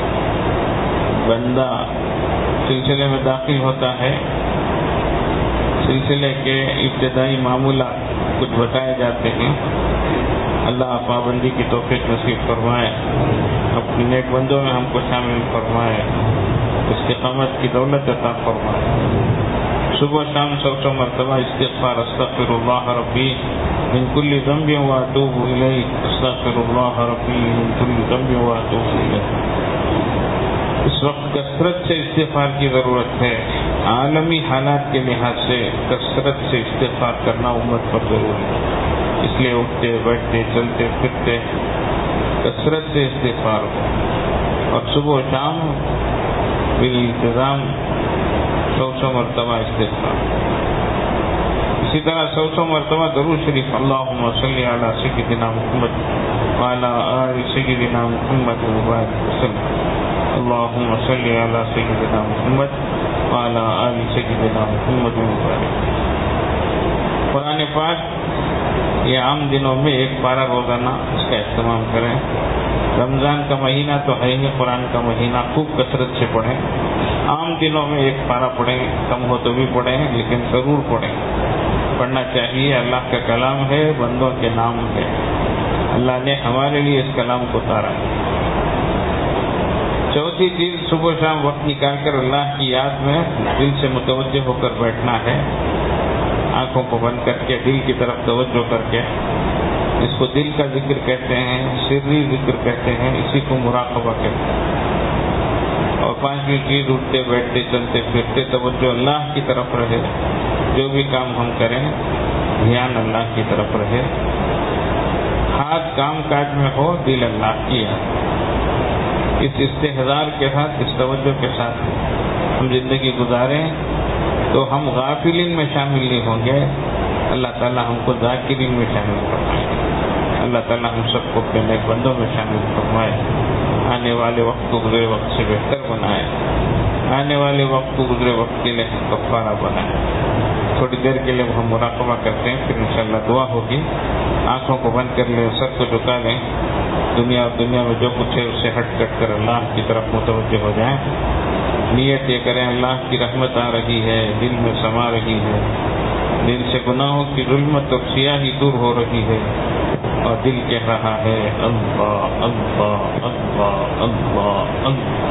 بندہ سلسلے میں داخل ہوتا ہے. سلسلے کے ابتدائی معمولات کچھ بتائے جاتے ہیں. اللہ پابندی کی توفیق نصیب فرمائے, اپنے نیک بندوں میں ہم کو شامل فرمائے, استقامت کی دولت عطا فرمائے. صبح شام سو سو مرتبہ استغفار استغفر اللہ ربی من کل ذنب واتوب الیہ استغفر اللہ ربی من کل ذنب واتوب الیہ. اس وقت کثرت سے استغفار کی ضرورت ہے. عالمی حالات کے لحاظ سے کثرت سے استغفار کرنا امت پر ضروری ہے. اس لیے اٹھتے بیٹھتے چلتے پھرتے کثرت سے استغفار ہو, اور صبح و شام بالانتظام سو سو مرتبہ استغفار. اسی طرح سو سو مرتبہ درود شریف اللہم صلی علی سیدنا محمد وعلی آل سیدنا محمد وبارک وسلم. اللہم صلی علی سیدنا محمد وعلی آل سیدنا محمد وبارک. قرآن پاک یہ عام دنوں میں ایک پارہ روزانہ اس کا اہتمام کریں. رمضان کا مہینہ تو ہے ہی, قرآن کا مہینہ خوب کثرت سے پڑھیں. عام دنوں میں ایک پارہ پڑھیں, کم ہو تو بھی پڑھیں لیکن ضرور پڑھیں. پڑھنا چاہیے. اللہ کا کلام ہے, بندوں کے نام ہے. اللہ نے ہمارے لیے اس کلام کو اتارا ہے. چوتھی چیز, صبح شام وقت نکال کر اللہ کی یاد میں دل سے متوجہ ہو کر بیٹھنا ہے. آنکھوں کو بند کر کے دل کی طرف توجہ کر کے, اس کو دل کا ذکر کہتے ہیں, سری ذکر کہتے ہیں, اسی کو مراقبہ کہتے ہیں. اور پانچویں چیز, اٹھتے بیٹھتے چلتے پھرتے توجہ اللہ کی طرف رہے. جو بھی کام ہم کریں دھیان اللہ کی طرف رہے. ہاتھ کام کاج میں ہو, دل اللہ کی یاد. اس استحضار کے ساتھ, اس توجہ کے ساتھ ہم زندگی گزاریں تو ہم غافلین میں شامل نہیں ہوں گے. اللہ تعالی ہم کو ذاکرین میں شامل فرمائے. اللہ تعالی ہم سب کو اپنے نیک بندوں میں شامل فرمائے. آنے والے وقت کو گزرے وقت سے بہتر بنائے. آنے والے وقت کو گزرے وقت کے لیے کفارہ بنائے. تھوڑی دیر کے لیے ہم مراقبہ کرتے ہیں, پھر انشاءاللہ دعا ہوگی. آنکھوں کو بند کر لیں, سر کو جھکا لیں. دنیا اور دنیا میں جو کچھ ہے اس سے ہٹ کٹ کر اللہ کی طرف متوجہ ہو جائیں. نیت یہ کریں اللہ کی رحمت آ رہی ہے, دل میں سما رہی ہے. دل سے گناہوں کی ظلمت اور سیاہی دور ہو رہی ہے, اور دل کہہ رہا ہے اللہ اللہ اللہ اللہ اللہ.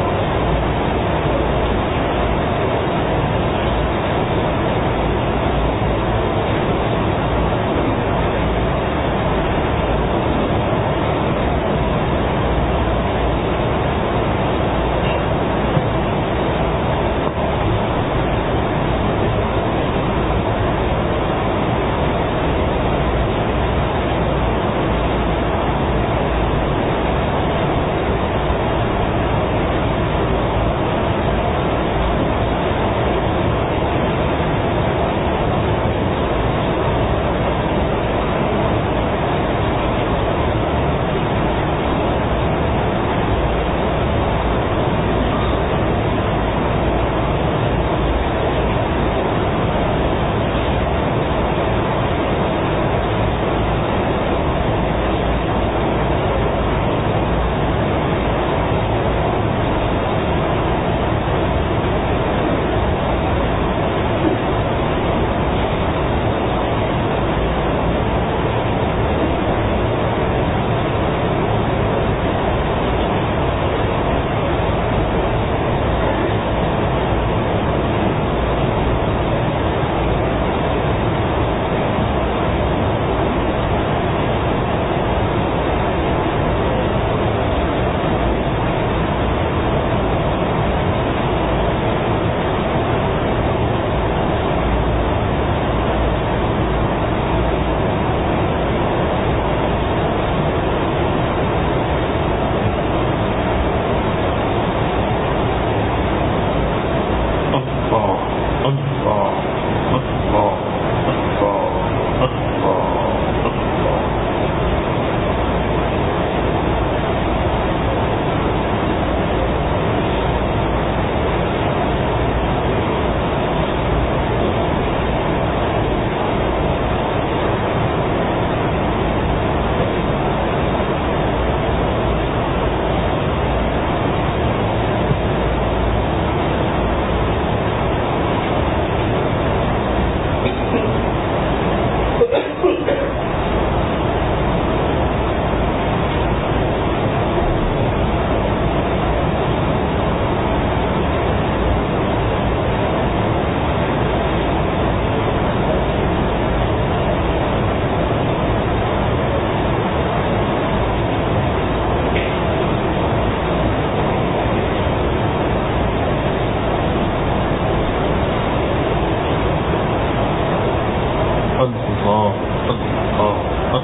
اللہ اللہ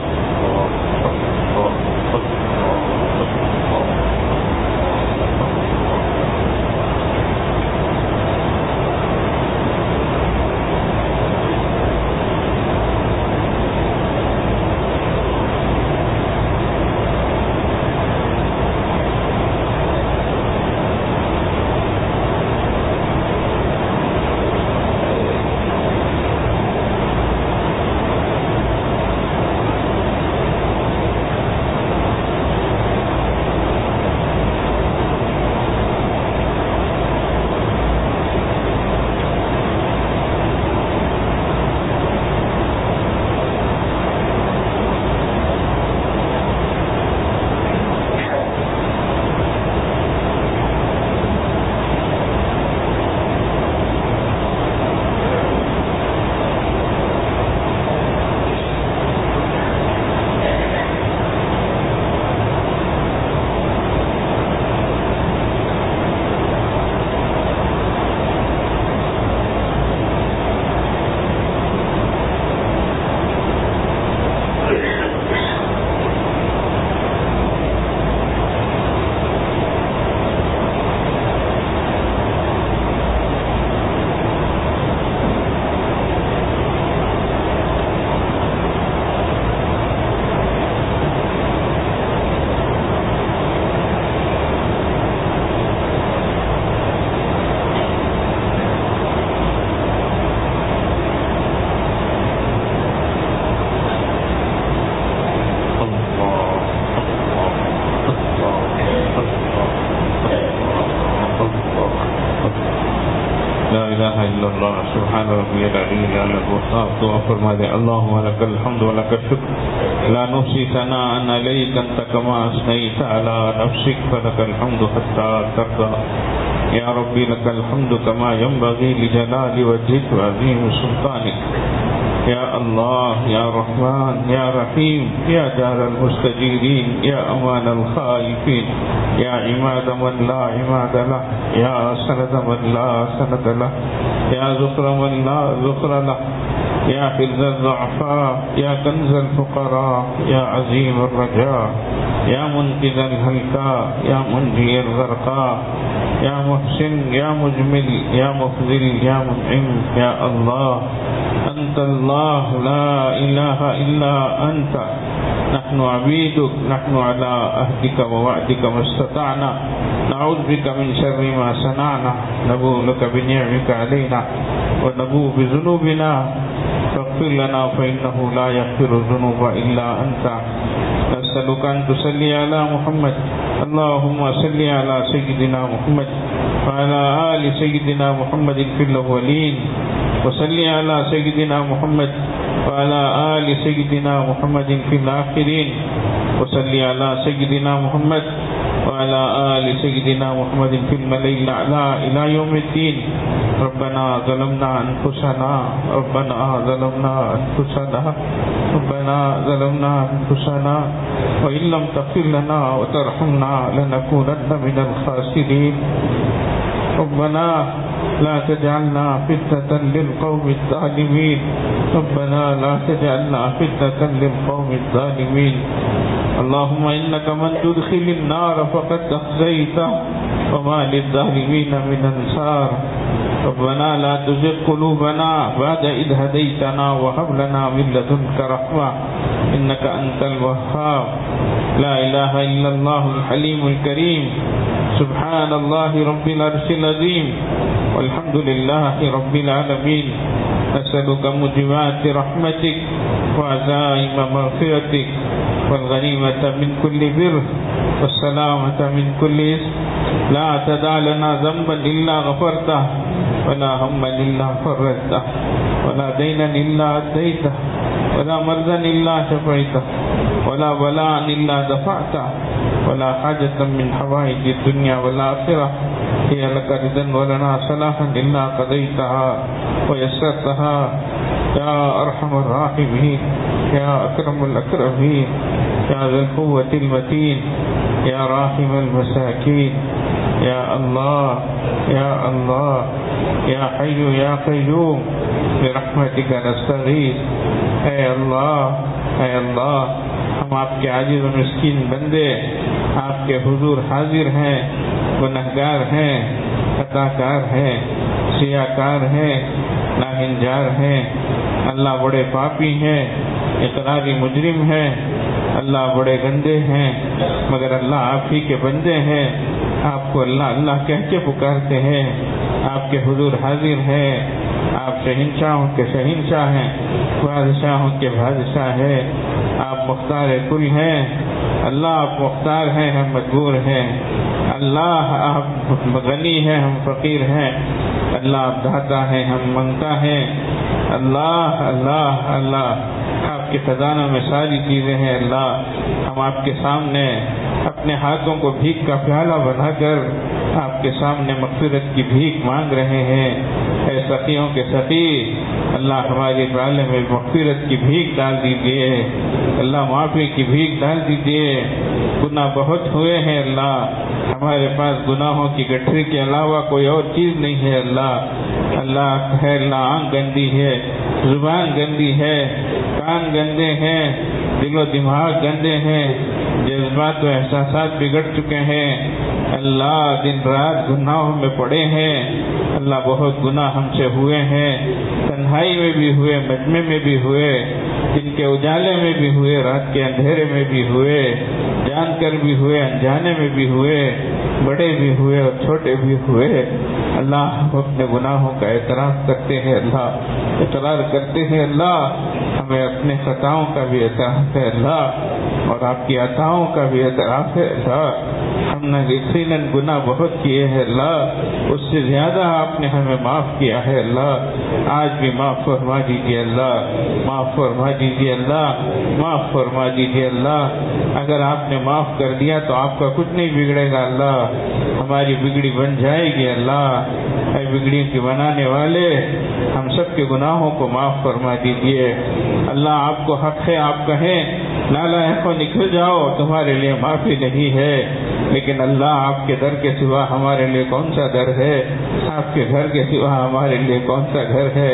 سبحان ربی العلی العلی الوهاب. دعا فرما دے. اللهم لك الحمد ولك الشكر لا نحصي ثناء عليك انت كما اثنيت على نفسك فلك الحمد حتى ترضى. يا ربي لك الحمد كما ينبغي لجلال وجهك وعظيم سلطانك. يا الله يا رحمن يا رحيم يا دار المستجيرين يا امان الخائفين يا عماد من لا عماد له يا سند من لا سند له يا ذخر من لا ذخر له يا حفظ الضعفاء يا كنز الفقراء يا عظيم الرجاء يا منقذ الهلكاء يا منجي الغرقاء يا محسن يا مجمل يا مفضل يا منعم. يا الله أنت الله لا إله إلا أنت. نحن عبيدك نحن على عهدك ووعدك ما استطعنا نعوذ بك من شر ما صنعنا نبوء لك بنعمك علينا ونبوء بذنوبنا فاغفر لنا فإنه لا يغفر الذنوب إلا أنت. نسألك أن تصلي على محمد. اللهم صل على سيدنا محمد وعلى آل سيدنا محمد في الأولين وصل على سيدنا محمد وعلى آل سيدنا محمد في الآخرين وصل على سيدنا محمد وعلى آل سيدنا محمد في الملأ الأعلى إلى يوم الدين. ربنا ظلمنا أنفسنا ربنا ظلمنا أنفسنا ربنا ظلمنا أنفسنا وإن لم تغفر لنا وترحمنا لنكونن من الخاسرين. ربنا لا تجعلنا فتنة للقوم الظالمين ربنا لا تجعلنا فتنة للقوم الظالمين. اللهم إنك من تدخل النار فقد أخزيته وما للظالمين من أنصار. ربنا لا تزغ قلوبنا بعد إذ هديتنا وهب لنا من لدنك رحمة إنك أنت الوهاب. لا إله إلا الله الحليم الكريم. سبحان الله رب العرش العظيم والحمد لله رب العالمين. نسألك موجبات رحمتك وعزائم مغفرتك والغنيمة من كل بر والسلامة من كل إثم. لا تدع لنا ذنبا إلا غفرته ولا هما إلا فرجته ولا دينا إلا أديته ولا مرضا إلا شفيته ولا بلاء إلا دفعته ولا حاجة من حوائج الدنيا والآخرة هي لك رضا ولنا صلاحا إلا قضيتها ويسرتها. يا أرحم الراحمين يا أكرم الأكرمين يا ذا القوة المتين يا راحم المساكين. يا الله يا الله يا حي يا قيوم برحمتك نستغيث اے اللہ اے اللہ ہم آپ کے عاجز و مسکین بندے آپ کے حضور حاضر ہیں، گنہگار ہیں، خطا کار ہیں، سیاکار ہیں، ناہنجار ہیں، اللہ بڑے پاپی ہیں، اقراری مجرم ہیں، اللہ بڑے گندے ہیں، مگر اللہ آپ ہی کے بندے ہیں، آپ کو اللہ اللہ کہہ کے پکارتے ہیں، آپ کے حضور حاضر ہیں، آپ شہنشاہوں کے شہنشاہ ہیں، بادشاہوں کے بادشاہ ہیں، آپ مختار کل ہیں، اللہ آپ مختار ہیں، ہم مجبور ہیں، اللہ آپ غنی ہیں، ہم فقیر ہیں، اللہ آپ داتا ہیں، ہم منگتا ہیں، اللہ اللہ اللہ آپ کے خزانوں میں ساری چیزیں ہیں، اللہ ہم آپ کے سامنے اپنے ہاتھوں کو بھیک کا پیالہ بنا کر آپ کے سامنے مغفرت کی بھیک مانگ رہے ہیں، اے سخیوں کے سخی اللہ ہمارے پیالے میں مغفرت کی بھیک ڈال دیجیے، اللہ معافی کی بھیک ڈال دیجیے، گناہ بہت ہوئے ہیں اللہ، ہمارے پاس گناہوں کی گٹھری کے علاوہ کوئی اور چیز نہیں ہے اللہ، اللہ ہے اللہ آنکھ گندی ہے، زبان گندی ہے، کان گندے ہیں، دل و دماغ گندے ہیں، جذبات و احساسات بگڑ چکے ہیں، اللہ دن رات گناہوں میں پڑے ہیں، اللہ بہت گناہ ہم سے ہوئے ہیں، تنہائی میں بھی ہوئے، مجمع میں بھی ہوئے، دن کے اجالے میں بھی ہوئے، رات کے اندھیرے میں بھی ہوئے، جان کر بھی ہوئے، انجانے میں بھی ہوئے، بڑے بھی ہوئے اور چھوٹے بھی ہوئے، اللہ ہم اپنے گناہوں کا اعتراف کرتے ہیں، اللہ اقرار کرتے ہیں، اللہ ہمیں اپنے خطاؤں کا بھی اعتراف ہے اللہ، اور آپ کی عطاؤں کا بھی اعتراف ہے اللہ، ہم نے یقیناً گناہ بہت کیے ہیں اللہ، اس سے زیادہ آپ نے ہمیں معاف کیا ہے اللہ، آج بھی معاف فرما دیجیے اللہ، معاف فرما دیجیے اللہ، معاف فرما دیجیے اللہ، اگر آپ نے معاف کر دیا تو آپ کا کچھ نہیں بگڑے گا اللہ، ہماری بگڑی بن جائے گی اللہ، اے بگڑی کے بنانے والے ہم سب کے گناہوں کو معاف فرما دیجیے اللہ، آپ کو حق ہے آپ کہیں نالائقوں نکل جاؤ تمہارے لیے معافی نہیں ہے، لیکن اللہ آپ کے در کے سوا ہمارے لیے کون سا در ہے، آپ کے گھر کے سوا ہمارے لیے کون سا گھر ہے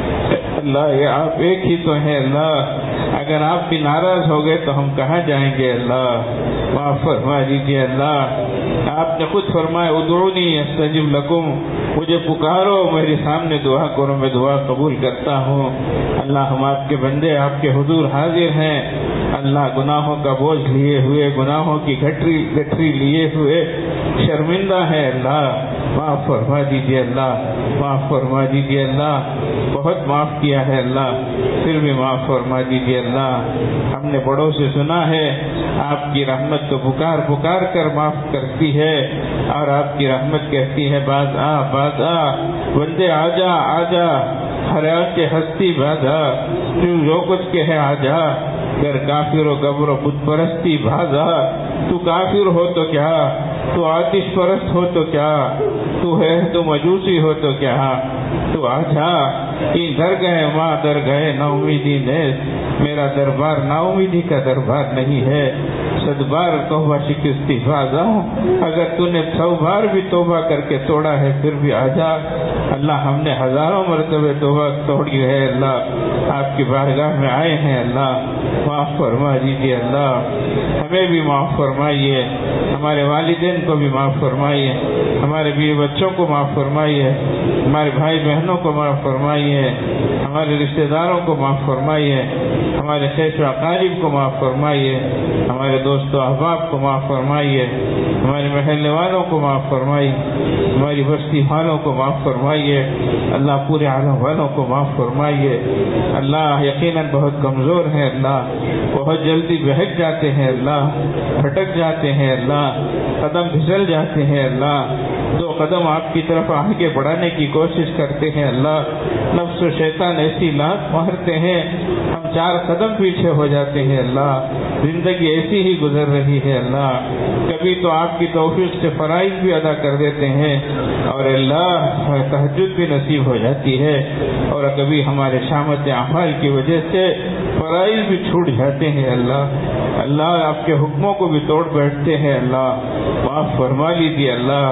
اللہ، یہ آپ ایک ہی تو ہیں اللہ، اگر آپ بھی ناراض ہو گئے تو ہم کہاں جائیں گے اللہ، معاف فرما دیجیے اللہ، آپ نے خود فرمایا ادعونی استجب لکم، مجھے پکارو میرے سامنے دعا کرو میں دعا قبول کرتا ہوں، اللہ ہم آپ کے بندے آپ کے حضور حاضر ہیں، اللہ گناہوں کا بوجھ لیے ہوئے، گناہوں کی گٹھری گٹھری لیے ہوئے شرمندہ ہے اللہ، معاف فرما دیجیے اللہ، معاف فرما دیجیے اللہ، بہت معاف کیا ہے اللہ، پھر بھی معاف فرما دیجیے اللہ، ہم نے بڑوں سے سنا ہے آپ کی رحمت تو پکار پکار کر معاف کرتی ہے، اور آپ کی رحمت کہتی ہے باز آ باز آ بندے آ جا آ جا، حیات کے ہستی باز آ، تو جو کچھ کہے آ جا، گر کافر و قبر و بت پرستی بھاگا، تو کافر ہو تو کیا، تو آتش پرست ہو تو کیا، تو ہے تو مجوسی ہو تو کیا، تو آجا یہ در گئے ماں در گئے نا امیدی نیست، میرا دربار نا امیدی کا دربار نہیں ہے، صد بار توبہ شکستی بازا، اگر تو نے سو بار بھی توبہ کر کے توڑا ہے پھر بھی آجا، اللہ ہم نے ہزاروں مرتبہ توبہ توڑی ہے اللہ، آپ کی بارگاہ میں آئے ہیں اللہ، معاف فرما دیجیے اللہ، ہمیں بھی معاف فرمائیے، ہمارے والدین کو بھی معاف فرمائیے، ہمارے بیوی بچوں کو معاف فرمائیے، ہمارے بھائی بہنوں کو معاف فرمائیے، ہمارے رشتہ داروں کو معاف فرمائیے، ہمارے خیش و اقارب کو معاف فرمائیے، ہمارے دوست و احباب کو معاف فرمائیے، ہمارے محلے والوں کو معاف فرمائیے، ہماری بستی والوں کو معاف فرمائیے، اللہ پورے عالم والوں کو معاف فرمائیے، اللہ یقیناً بہت کمزور ہیں اللہ، بہت جلدی بہک جاتے ہیں اللہ، بھٹک جاتے ہیں اللہ، قدم پھسل جاتے ہیں اللہ، دو قدم آپ کی طرف آگے بڑھانے کی کوشش کرتے ہیں اللہ، نفس و شیطان ایسی لات مارتے ہیں ہم چار قدم پیچھے ہو جاتے ہیں اللہ، زندگی ایسی ہی گزر رہی ہے اللہ، کبھی تو آپ کی توفیق سے فرائض بھی ادا کر دیتے ہیں اور اللہ تہجد بھی نصیب ہو جاتی ہے، اور کبھی ہمارے شامت اعمال کی وجہ سے فرائض بھی چھوٹ جاتے ہیں اللہ، اللہ آپ کے حکموں کو بھی توڑ بیٹھتے ہیں اللہ، معاف فرما لیجیے اللہ،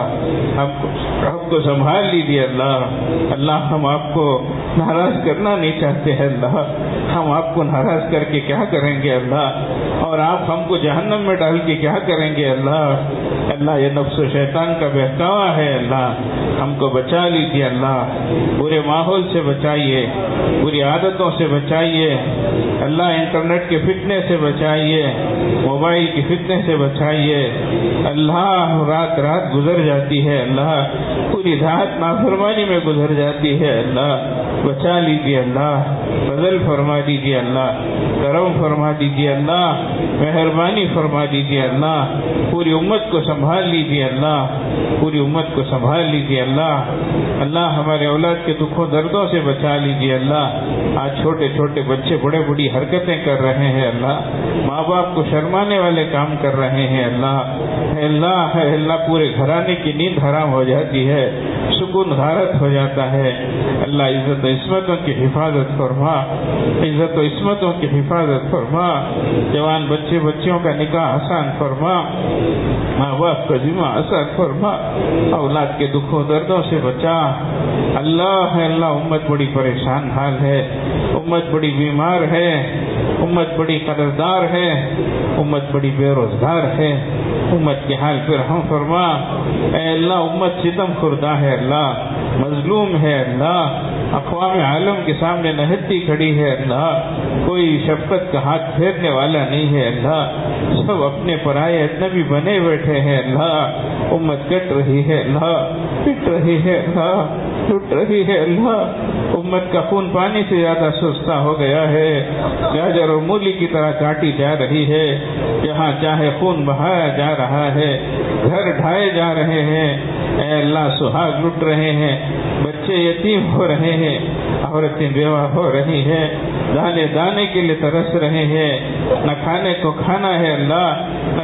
ہم کو ہم کو سنبھال لیجیے اللہ۔ اللہ ہم آپ کو ناراض کرنا نہیں چاہتے ہیں اللہ، ہم آپ کو ناراض کر کے کیا کریں گے اللہ، اور آپ ہم کو جہنم میں ڈال کے کیا کریں گے اللہ۔ اللہ یہ نفس و شیطان کا بہکاوا ہے اللہ، ہم کو بچا لیجیے اللہ، برے ماحول سے بچائیے، بری عادتوں سے بچائیے اللہ، انٹرنیٹ کے فتنے سے بچائیے، موبائل کی فتنے سے بچائیے اللہ۔ رات رات گزر جاتی ہے اللہ، پوری رات نافرمانی میں گزر جاتی ہے اللہ، بچا لیجیے اللہ، فضل فرما دیجیے اللہ، کرم فرما دیجیے اللہ، مہربانی فرما دیجیے اللہ، پوری امت کو سنبھال لیجیے اللہ، پوری امت کو سنبھال لیجیے اللہ۔ اللہ ہمارے اولاد کے دکھوں دردوں سے بچا لیجیے اللہ۔ آج چھوٹے چھوٹے بچے بڑے بڑی حرکتیں کر رہے ہیں اللہ، ماں باپ کو شرمانے والے کام کر رہے ہیں اللہ۔ اے اللہ اے اللہ پورے گھرانے کی نیند حرام ہو جاتی ہے، سکون غارت ہو جاتا ہے اللہ۔ عزت و عصمتوں کی حفاظت فرما، عزت و عصمتوں کی حفاظت فرما، جوان بچے بچیوں کا نکاح آسان فرما، ماں باپ کا ذمہ آسان فرما، اولاد کے دکھوں دردوں سے بچا اللہ۔ ہے اللہ امت بڑی پریشان حال ہے، امت بڑی بیمار ہے، امت بڑی قرضدار ہے، امت بڑی بے روزگار ہے، امت کے حال پر رحم فرما۔ اے اللہ امت ستم خوردہ ہے اللہ، مظلوم ہے اللہ، اقوام عالم کے سامنے نہتی کھڑی ہے اللہ، کوئی شفقت کا ہاتھ پھیرنے والا نہیں ہے اللہ، سب اپنے پرائے اجنبی بنے بیٹھے ہیں اللہ۔ امت کٹ رہی ہے اللہ، پٹ رہی ہے اللہ، ٹوٹ رہی ہے اللہ، امت کا خون پانی سے زیادہ سستا ہو گیا ہے، گاجر اور مولی کی طرح کاٹی جا رہی ہے، جہاں چاہے خون بہایا جا رہا ہے، گھر ڈھائے جا رہے ہیں، اے اللہ سہاگ لٹ رہے ہیں، بچے یتیم ہو رہے ہیں، عورتیں بیوہ ہو رہی ہیں، دانے دانے کے لیے ترس رہے ہیں، نہ کھانے کو کھانا ہے اللہ، نہ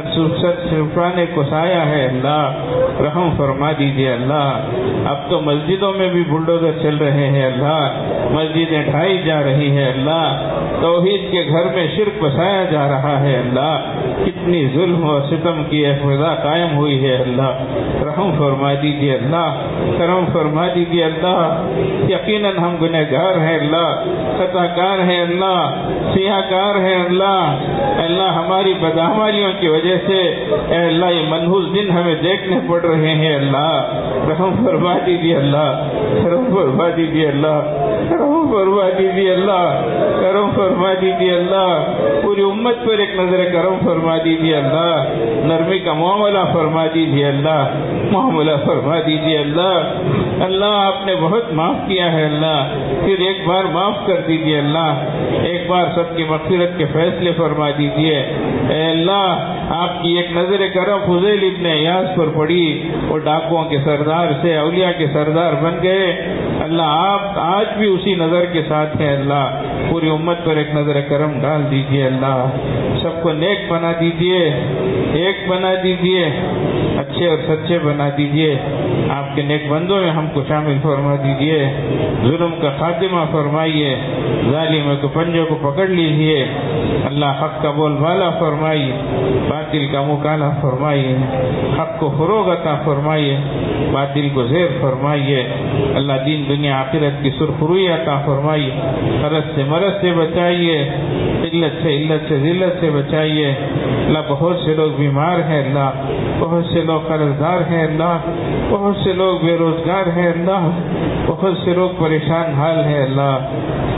چھپانے کو سایہ ہے اللہ، رحم فرما دیجیے اللہ۔ اب تو مسجدوں میں بھی بلڈوزر چل رہے ہیں اللہ، مسجدیں ڈھائی جا رہی ہیں اللہ، توحید کے گھر میں شرک بسایا جا رہا ہے اللہ، کتنی ظلم و ستم کی فضا قائم ہوئی ہے اللہ، رحم فرما دیجیے اللہ، کرم فرما دیجیے اللہ۔ یقیناً ہم گنہگار ہیں اللہ، خطا کار ہیں اللہ، سیاہ کار ہیں اللہ، اللہ ہماری بدعمالیوں کی وجہ سے اے اللہ یہ منحوس دن ہمیں دیکھنے پڑ رہے ہیں اللہ، رحم فرما دیجیے اللہ، کرم فرما دیجیے اللہ، کرم فرما دیجیے اللہ، کرم فرما دیجیے اللہ، پوری امت پر ایک نظر کرم فرما دیجیے اللہ، نرمی کا معاملہ فرما دیجیے اللہ، معاملہ فرما دیجیے اللہ۔ اللہ آپ نے بہت معاف کیا ہے اللہ، پھر ایک بار معاف کر دیجیے اللہ، ایک بار سب کی مغفرت کے فیصلے فرما دیجیے اے اللہ۔ آپ کی ایک نظر کرم فضیل ابن عیاض پر پڑی، وہ ڈاکوؤں کے سردار سے اولیاء کے سردار بن گئے اللہ، آپ آج بھی اسی نظر کے ساتھ ہیں اللہ، پوری امت پر ایک نظر کرم ڈال دیجیے اللہ، سب کو نیک بنا دیجیے، ایک بنا دیجیے، اچھے اور سچے بنا دیجیے، آپ کے نیک بندوں میں ہم کو شامل فرما دیجیے، ظلم کا خاتمہ فرمائیے، ظالموں کو پنجوں کو پکڑ لیجیے اللہ، حق کا بول بالا فرمائیے، باطل کا مکالا فرمائیے، حق کو فروغ عطا فرمائیے، باطل کو زیر فرمائیے اللہ، دین دنیا آخرت کی سرخروئی عطا فرمائیے، حرس سے مرض سے بچائیے، علت سے علت سے ذلت سے بچائیے اللہ، بہت سے لوگ بیمار ہیں اللہ، بہت سے لوگ قرضدار ہیں اللہ، بہت سے لوگ بے روزگار ہیں اللہ، بہت سے لوگ پریشان حال ہیں اللہ،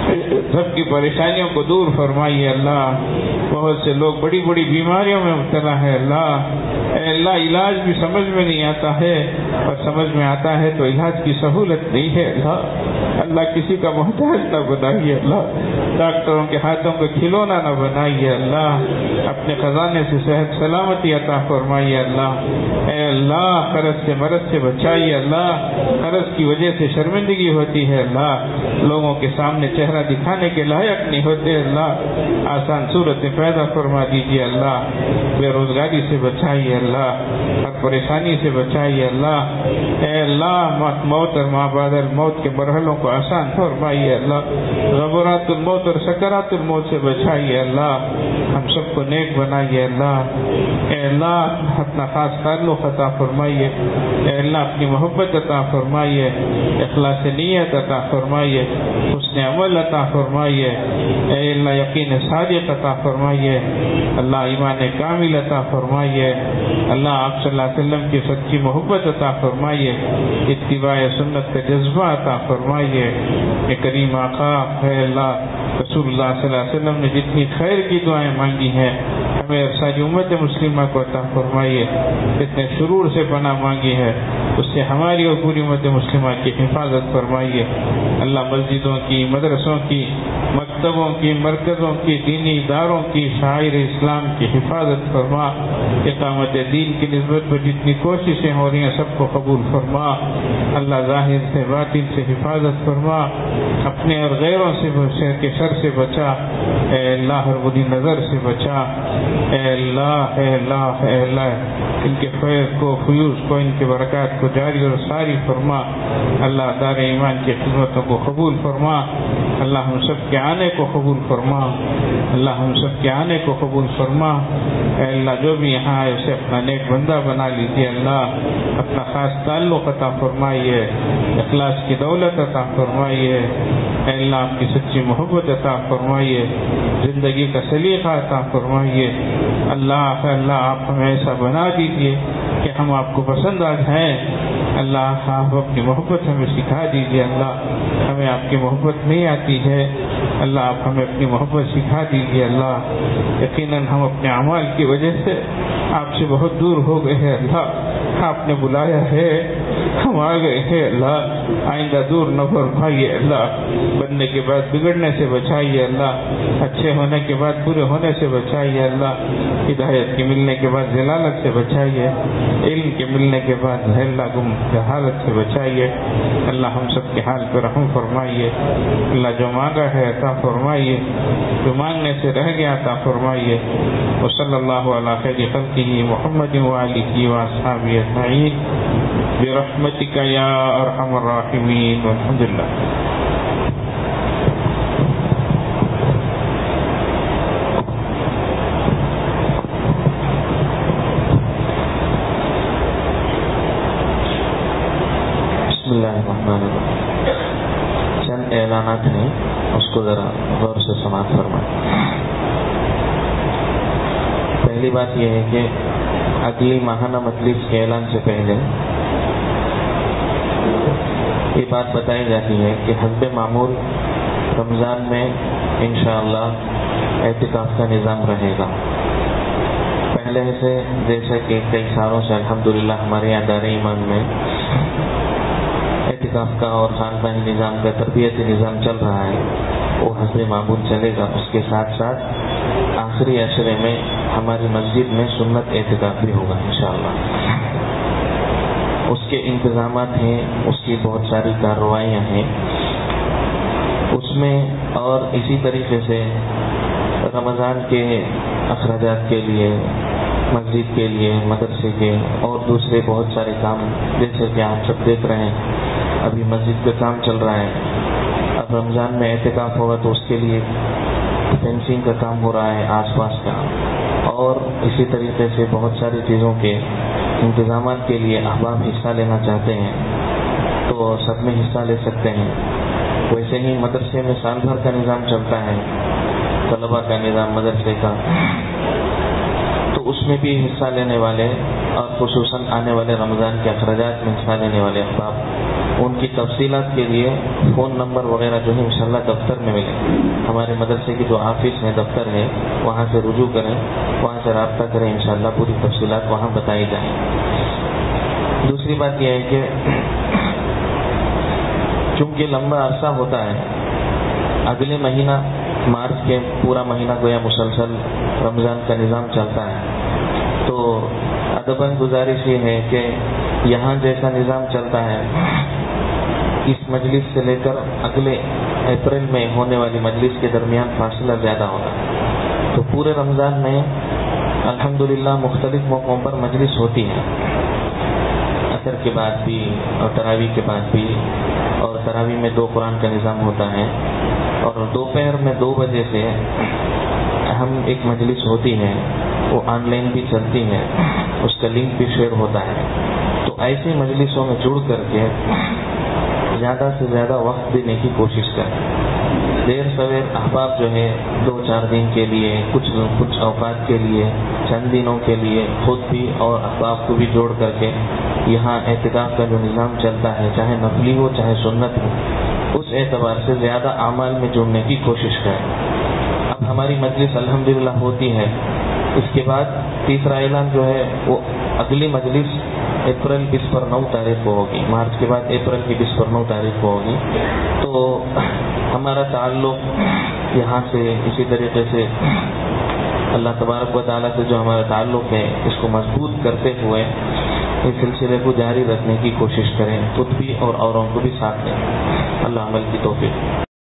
سب کی پریشانیوں کو دور فرمائیے اللہ، بہت سے لوگ بڑی بڑی بیماریوں میں مبتلا ہے اللہ، اے اللہ علاج بھی سمجھ میں نہیں آتا ہے، اور سمجھ میں آتا ہے تو علاج کی سہولت نہیں ہے اللہ، اللہ کسی کا محتاج نہ بنائیے اللہ، ڈاکٹروں کے ہاتھوں کو کھلونا نہ بنائیے اللہ، اپنے خزانے سے صحت سلامتی عطا فرمائیے اللہ، اے اللہ قرض سے مرض سے بچائیے اللہ، قرض کی وجہ سے شرمندگی ہوتی ہے اللہ، لوگوں کے سامنے چہرہ دکھانے کے لائق نہیں ہوتے اللہ، آسان صورتیں پیدا فرما دیجیے اللہ، بے روزگاری سے بچائیے اللہ، ہر پریشانی سے بچائیے اللہ۔ اے اللہ موت اور ما بعد الموت کے مرحلوں کو آسان فرمائیے اللہ، غبرات الموت اور سکرات الموت سے بچائیے اللہ، ہم سب کو نیک بنائیے اللہ۔ اے اللہ اپنا خاص تعلق عطا فرمائیے، اے اللہ اپنی محبت عطا فرمائیے، اخلاص نیت عطا فرمائیے، حسن عمل عطا فرمائیے، اے اللہ یقین صادق عطا فرمائیے، اللہ ایمان کامل عطا فرمائیے، اللہ آپ صلی اللہ علیہ وسلم کی سچی محبت عطا فرمائیے، اتباع سنت کا جذبہ عطا فرمائیے۔ اے کریم آقا، اے اللہ رسول اللہ صلی اللہ علیہ وسلم نے جتنی خیر کی دعائیں مانگی ہیں ہمیں اور ساری امت مسلمہ کو عطا فرمائیے، جتنے شرور سے پناہ مانگی ہے اس سے ہماری اور پوری امت مسلمہ کی حفاظت فرمائیے۔ اللہ مسجدوں کی، مدرسوں کی، مکتبوں کی، مرکزوں کی، دینی اداروں کی، شاعر اسلام کی حفاظت فرما، اقامت دین کی نسبت پر جتنی کوششیں ہو رہی ہیں سب کو قبول فرما، اللہ ظاہر سے باطن سے حفاظت فرما، اپنے اور غیروں سے کے شر سے بچا، اے اللہ ہر بری نظر سے بچا، اے اللہ اے اللہ اے اللہ ان کے فیض کو، فیوز کو، ان کے برکات کو جاری اور ساری فرما، اللہ دار ایمان کی خدمتوں کو قبول فرما، اللہ ہم سب کے آنے کو قبول فرما، اللہ ہم سب کے آنے کو قبول فرما، اے اللہ جو بھی یہاں آئے اسے اپنا نیک بندہ بنا لیجیے اللہ، اپنا خاص تعلق عطا فرمائیے، اخلاص کی دولت عطا فرمائیے، اے اللہ آپ کی سچی محبت عطا فرمائیے، زندگی کا سلیقہ عطا فرمائیے، اللہ اللہ آپ ہمیں ایسا بنا دیجیے کہ ہم آپ کو پسند آ جائیں، اللہ آپ اپنی محبت ہمیں سکھا دیجیے، اللہ ہمیں آپ کی محبت نہیں آتی ہے، اللہ آپ ہمیں اپنی محبت سکھا دیجیے اللہ، یقیناً ہم اپنے اعمال کی وجہ سے آپ سے بہت دور ہو گئے ہیں اللہ، آپ نے بلایا ہے ہم آ گئے ہیں اللہ، آئندہ دور نہ فرمائیے اللہ، بننے کے بعد بگڑنے سے بچائیے اللہ، اچھے ہونے کے بعد برے ہونے سے بچائیے اللہ، ہدایت کے ملنے کے بعد ضلالت سے بچائیے، علم کے ملنے کے بعد اللہ گم جہالت سے بچائیے، اللہ ہم سب کے حال پر رحم فرمائیے، اللہ جو مانگا ہے عطا فرمائیے، جو مانگنے سے رہ گیا عطا فرمائیے، وصلی اللہ علی خیر خلقہ محمد وآلہ وأصحابہ اجمعین برحمتک یا ارحم الراحمین والحمد للہ۔ بسم اللہ الرحمن الرحیم۔ چند اعلانات ہیں، اس کو ذرا غور سے سماعت فرمائیں۔ پہلی بات یہ ہے کہ اگلی ماہانہ مجلس کے اعلان سے پہلے یہ بات بتائی جاتی ہے کہ حسب معمول رمضان میں انشاءاللہ اعتکاف کا نظام رہے گا۔ پہلے سے جیسا کہ کئی سالوں سے الحمدللہ ہمارے یہاں دار ایمان میں اعتکاف کا اور خانقاہی نظام کا تربیتی نظام چل رہا ہے، وہ حسب معمول چلے گا۔ اس کے ساتھ ساتھ آخری عشرے میں ہماری مسجد میں سنت اعتکاف بھی ہوگا انشاءاللہ۔ اس کے انتظامات ہیں، اس کی بہت ساری کارروائیاں ہیں اس میں، اور اسی طریقے سے رمضان کے اخراجات کے لیے، مسجد کے لیے، مدرسے کے اور دوسرے بہت سارے کام، جیسے کہ آپ سب دیکھ رہے ہیں ابھی مسجد کا کام چل رہا ہے، اب رمضان میں اعتکاف ہوگا تو اس کے لیے فینسنگ کا کام ہو رہا ہے آس پاس کا، اور اسی طریقے سے بہت ساری چیزوں کے انتظامات کے لیے احباب حصہ لینا چاہتے ہیں تو سب میں حصہ لے سکتے ہیں۔ ویسے ہی مدرسے میں سال بھر کا نظام چلتا ہے، طلباء کا نظام مدرسے کا، تو اس میں بھی حصہ لینے والے اور خصوصاً آنے والے رمضان کے اخراجات میں حصہ لینے والے احباب، ان کی تفصیلات کے لیے فون نمبر وغیرہ جو ہے انشاءاللہ دفتر میں ملے، ہمارے مدرسے کی جو آفس ہے، دفتر ہے، وہاں سے رجوع کریں، وہاں سے رابطہ کریں، انشاءاللہ پوری تفصیلات وہاں بتائی جائیں۔ دوسری بات یہ ہے کہ چونکہ لمبا عرصہ ہوتا ہے، اگلے مہینہ مارچ کے پورا مہینہ گویا مسلسل رمضان کا نظام چلتا ہے، تو ادباً گزارش یہ ہے کہ یہاں جیسا نظام چلتا ہے اس مجلس سے لے کر اگلے اپریل میں ہونے والی مجلس کے درمیان فاصلہ زیادہ ہوگا، تو پورے رمضان میں الحمدللہ مختلف موقعوں پر مجلس ہوتی ہے، عصر کے بعد بھی اور تراویح کے بعد بھی، اور تراویح میں دو قرآن کا نظام ہوتا ہے، اور دوپہر میں دو بجے سے ہم ایک مجلس ہوتی ہے، وہ آن لائن بھی چلتی ہے، اس کا لنک بھی شیئر ہوتا ہے۔ تو ایسی مجلسوں میں جڑ کر کے زیادہ سے زیادہ وقت دینے کی کوشش کریں۔ دیر سویر احباب جو ہے دو چار دن کے لیے، کچھ کچھ اوقات کے لیے، چند دنوں کے لیے خود بھی اور احباب کو بھی جوڑ کر کے یہاں اعتکاف کا جو نظام چلتا ہے، چاہے نفلی ہو چاہے سنت ہو، اس اعتبار سے زیادہ اعمال میں جڑنے کی کوشش کریں۔ اب ہماری مجلس الحمدللہ ہوتی ہے، اس کے بعد تیسرا اعلان جو ہے وہ اگلی مجلس اپریل بیس پر نو تاریخ کو ہوگی، مارچ کے بعد اپریل کی بیس پر نو تاریخ کو ہوگی۔ تو ہمارا تعلق یہاں سے اسی طریقے سے اللہ تبارک و تعالیٰ سے جو ہمارا تعلق ہے اس کو مضبوط کرتے ہوئے اس سلسلے کو جاری رکھنے کی کوشش کریں، خود بھی اور اوروں کو بھی ساتھ دیں۔ اللہ عمل کی توفیق۔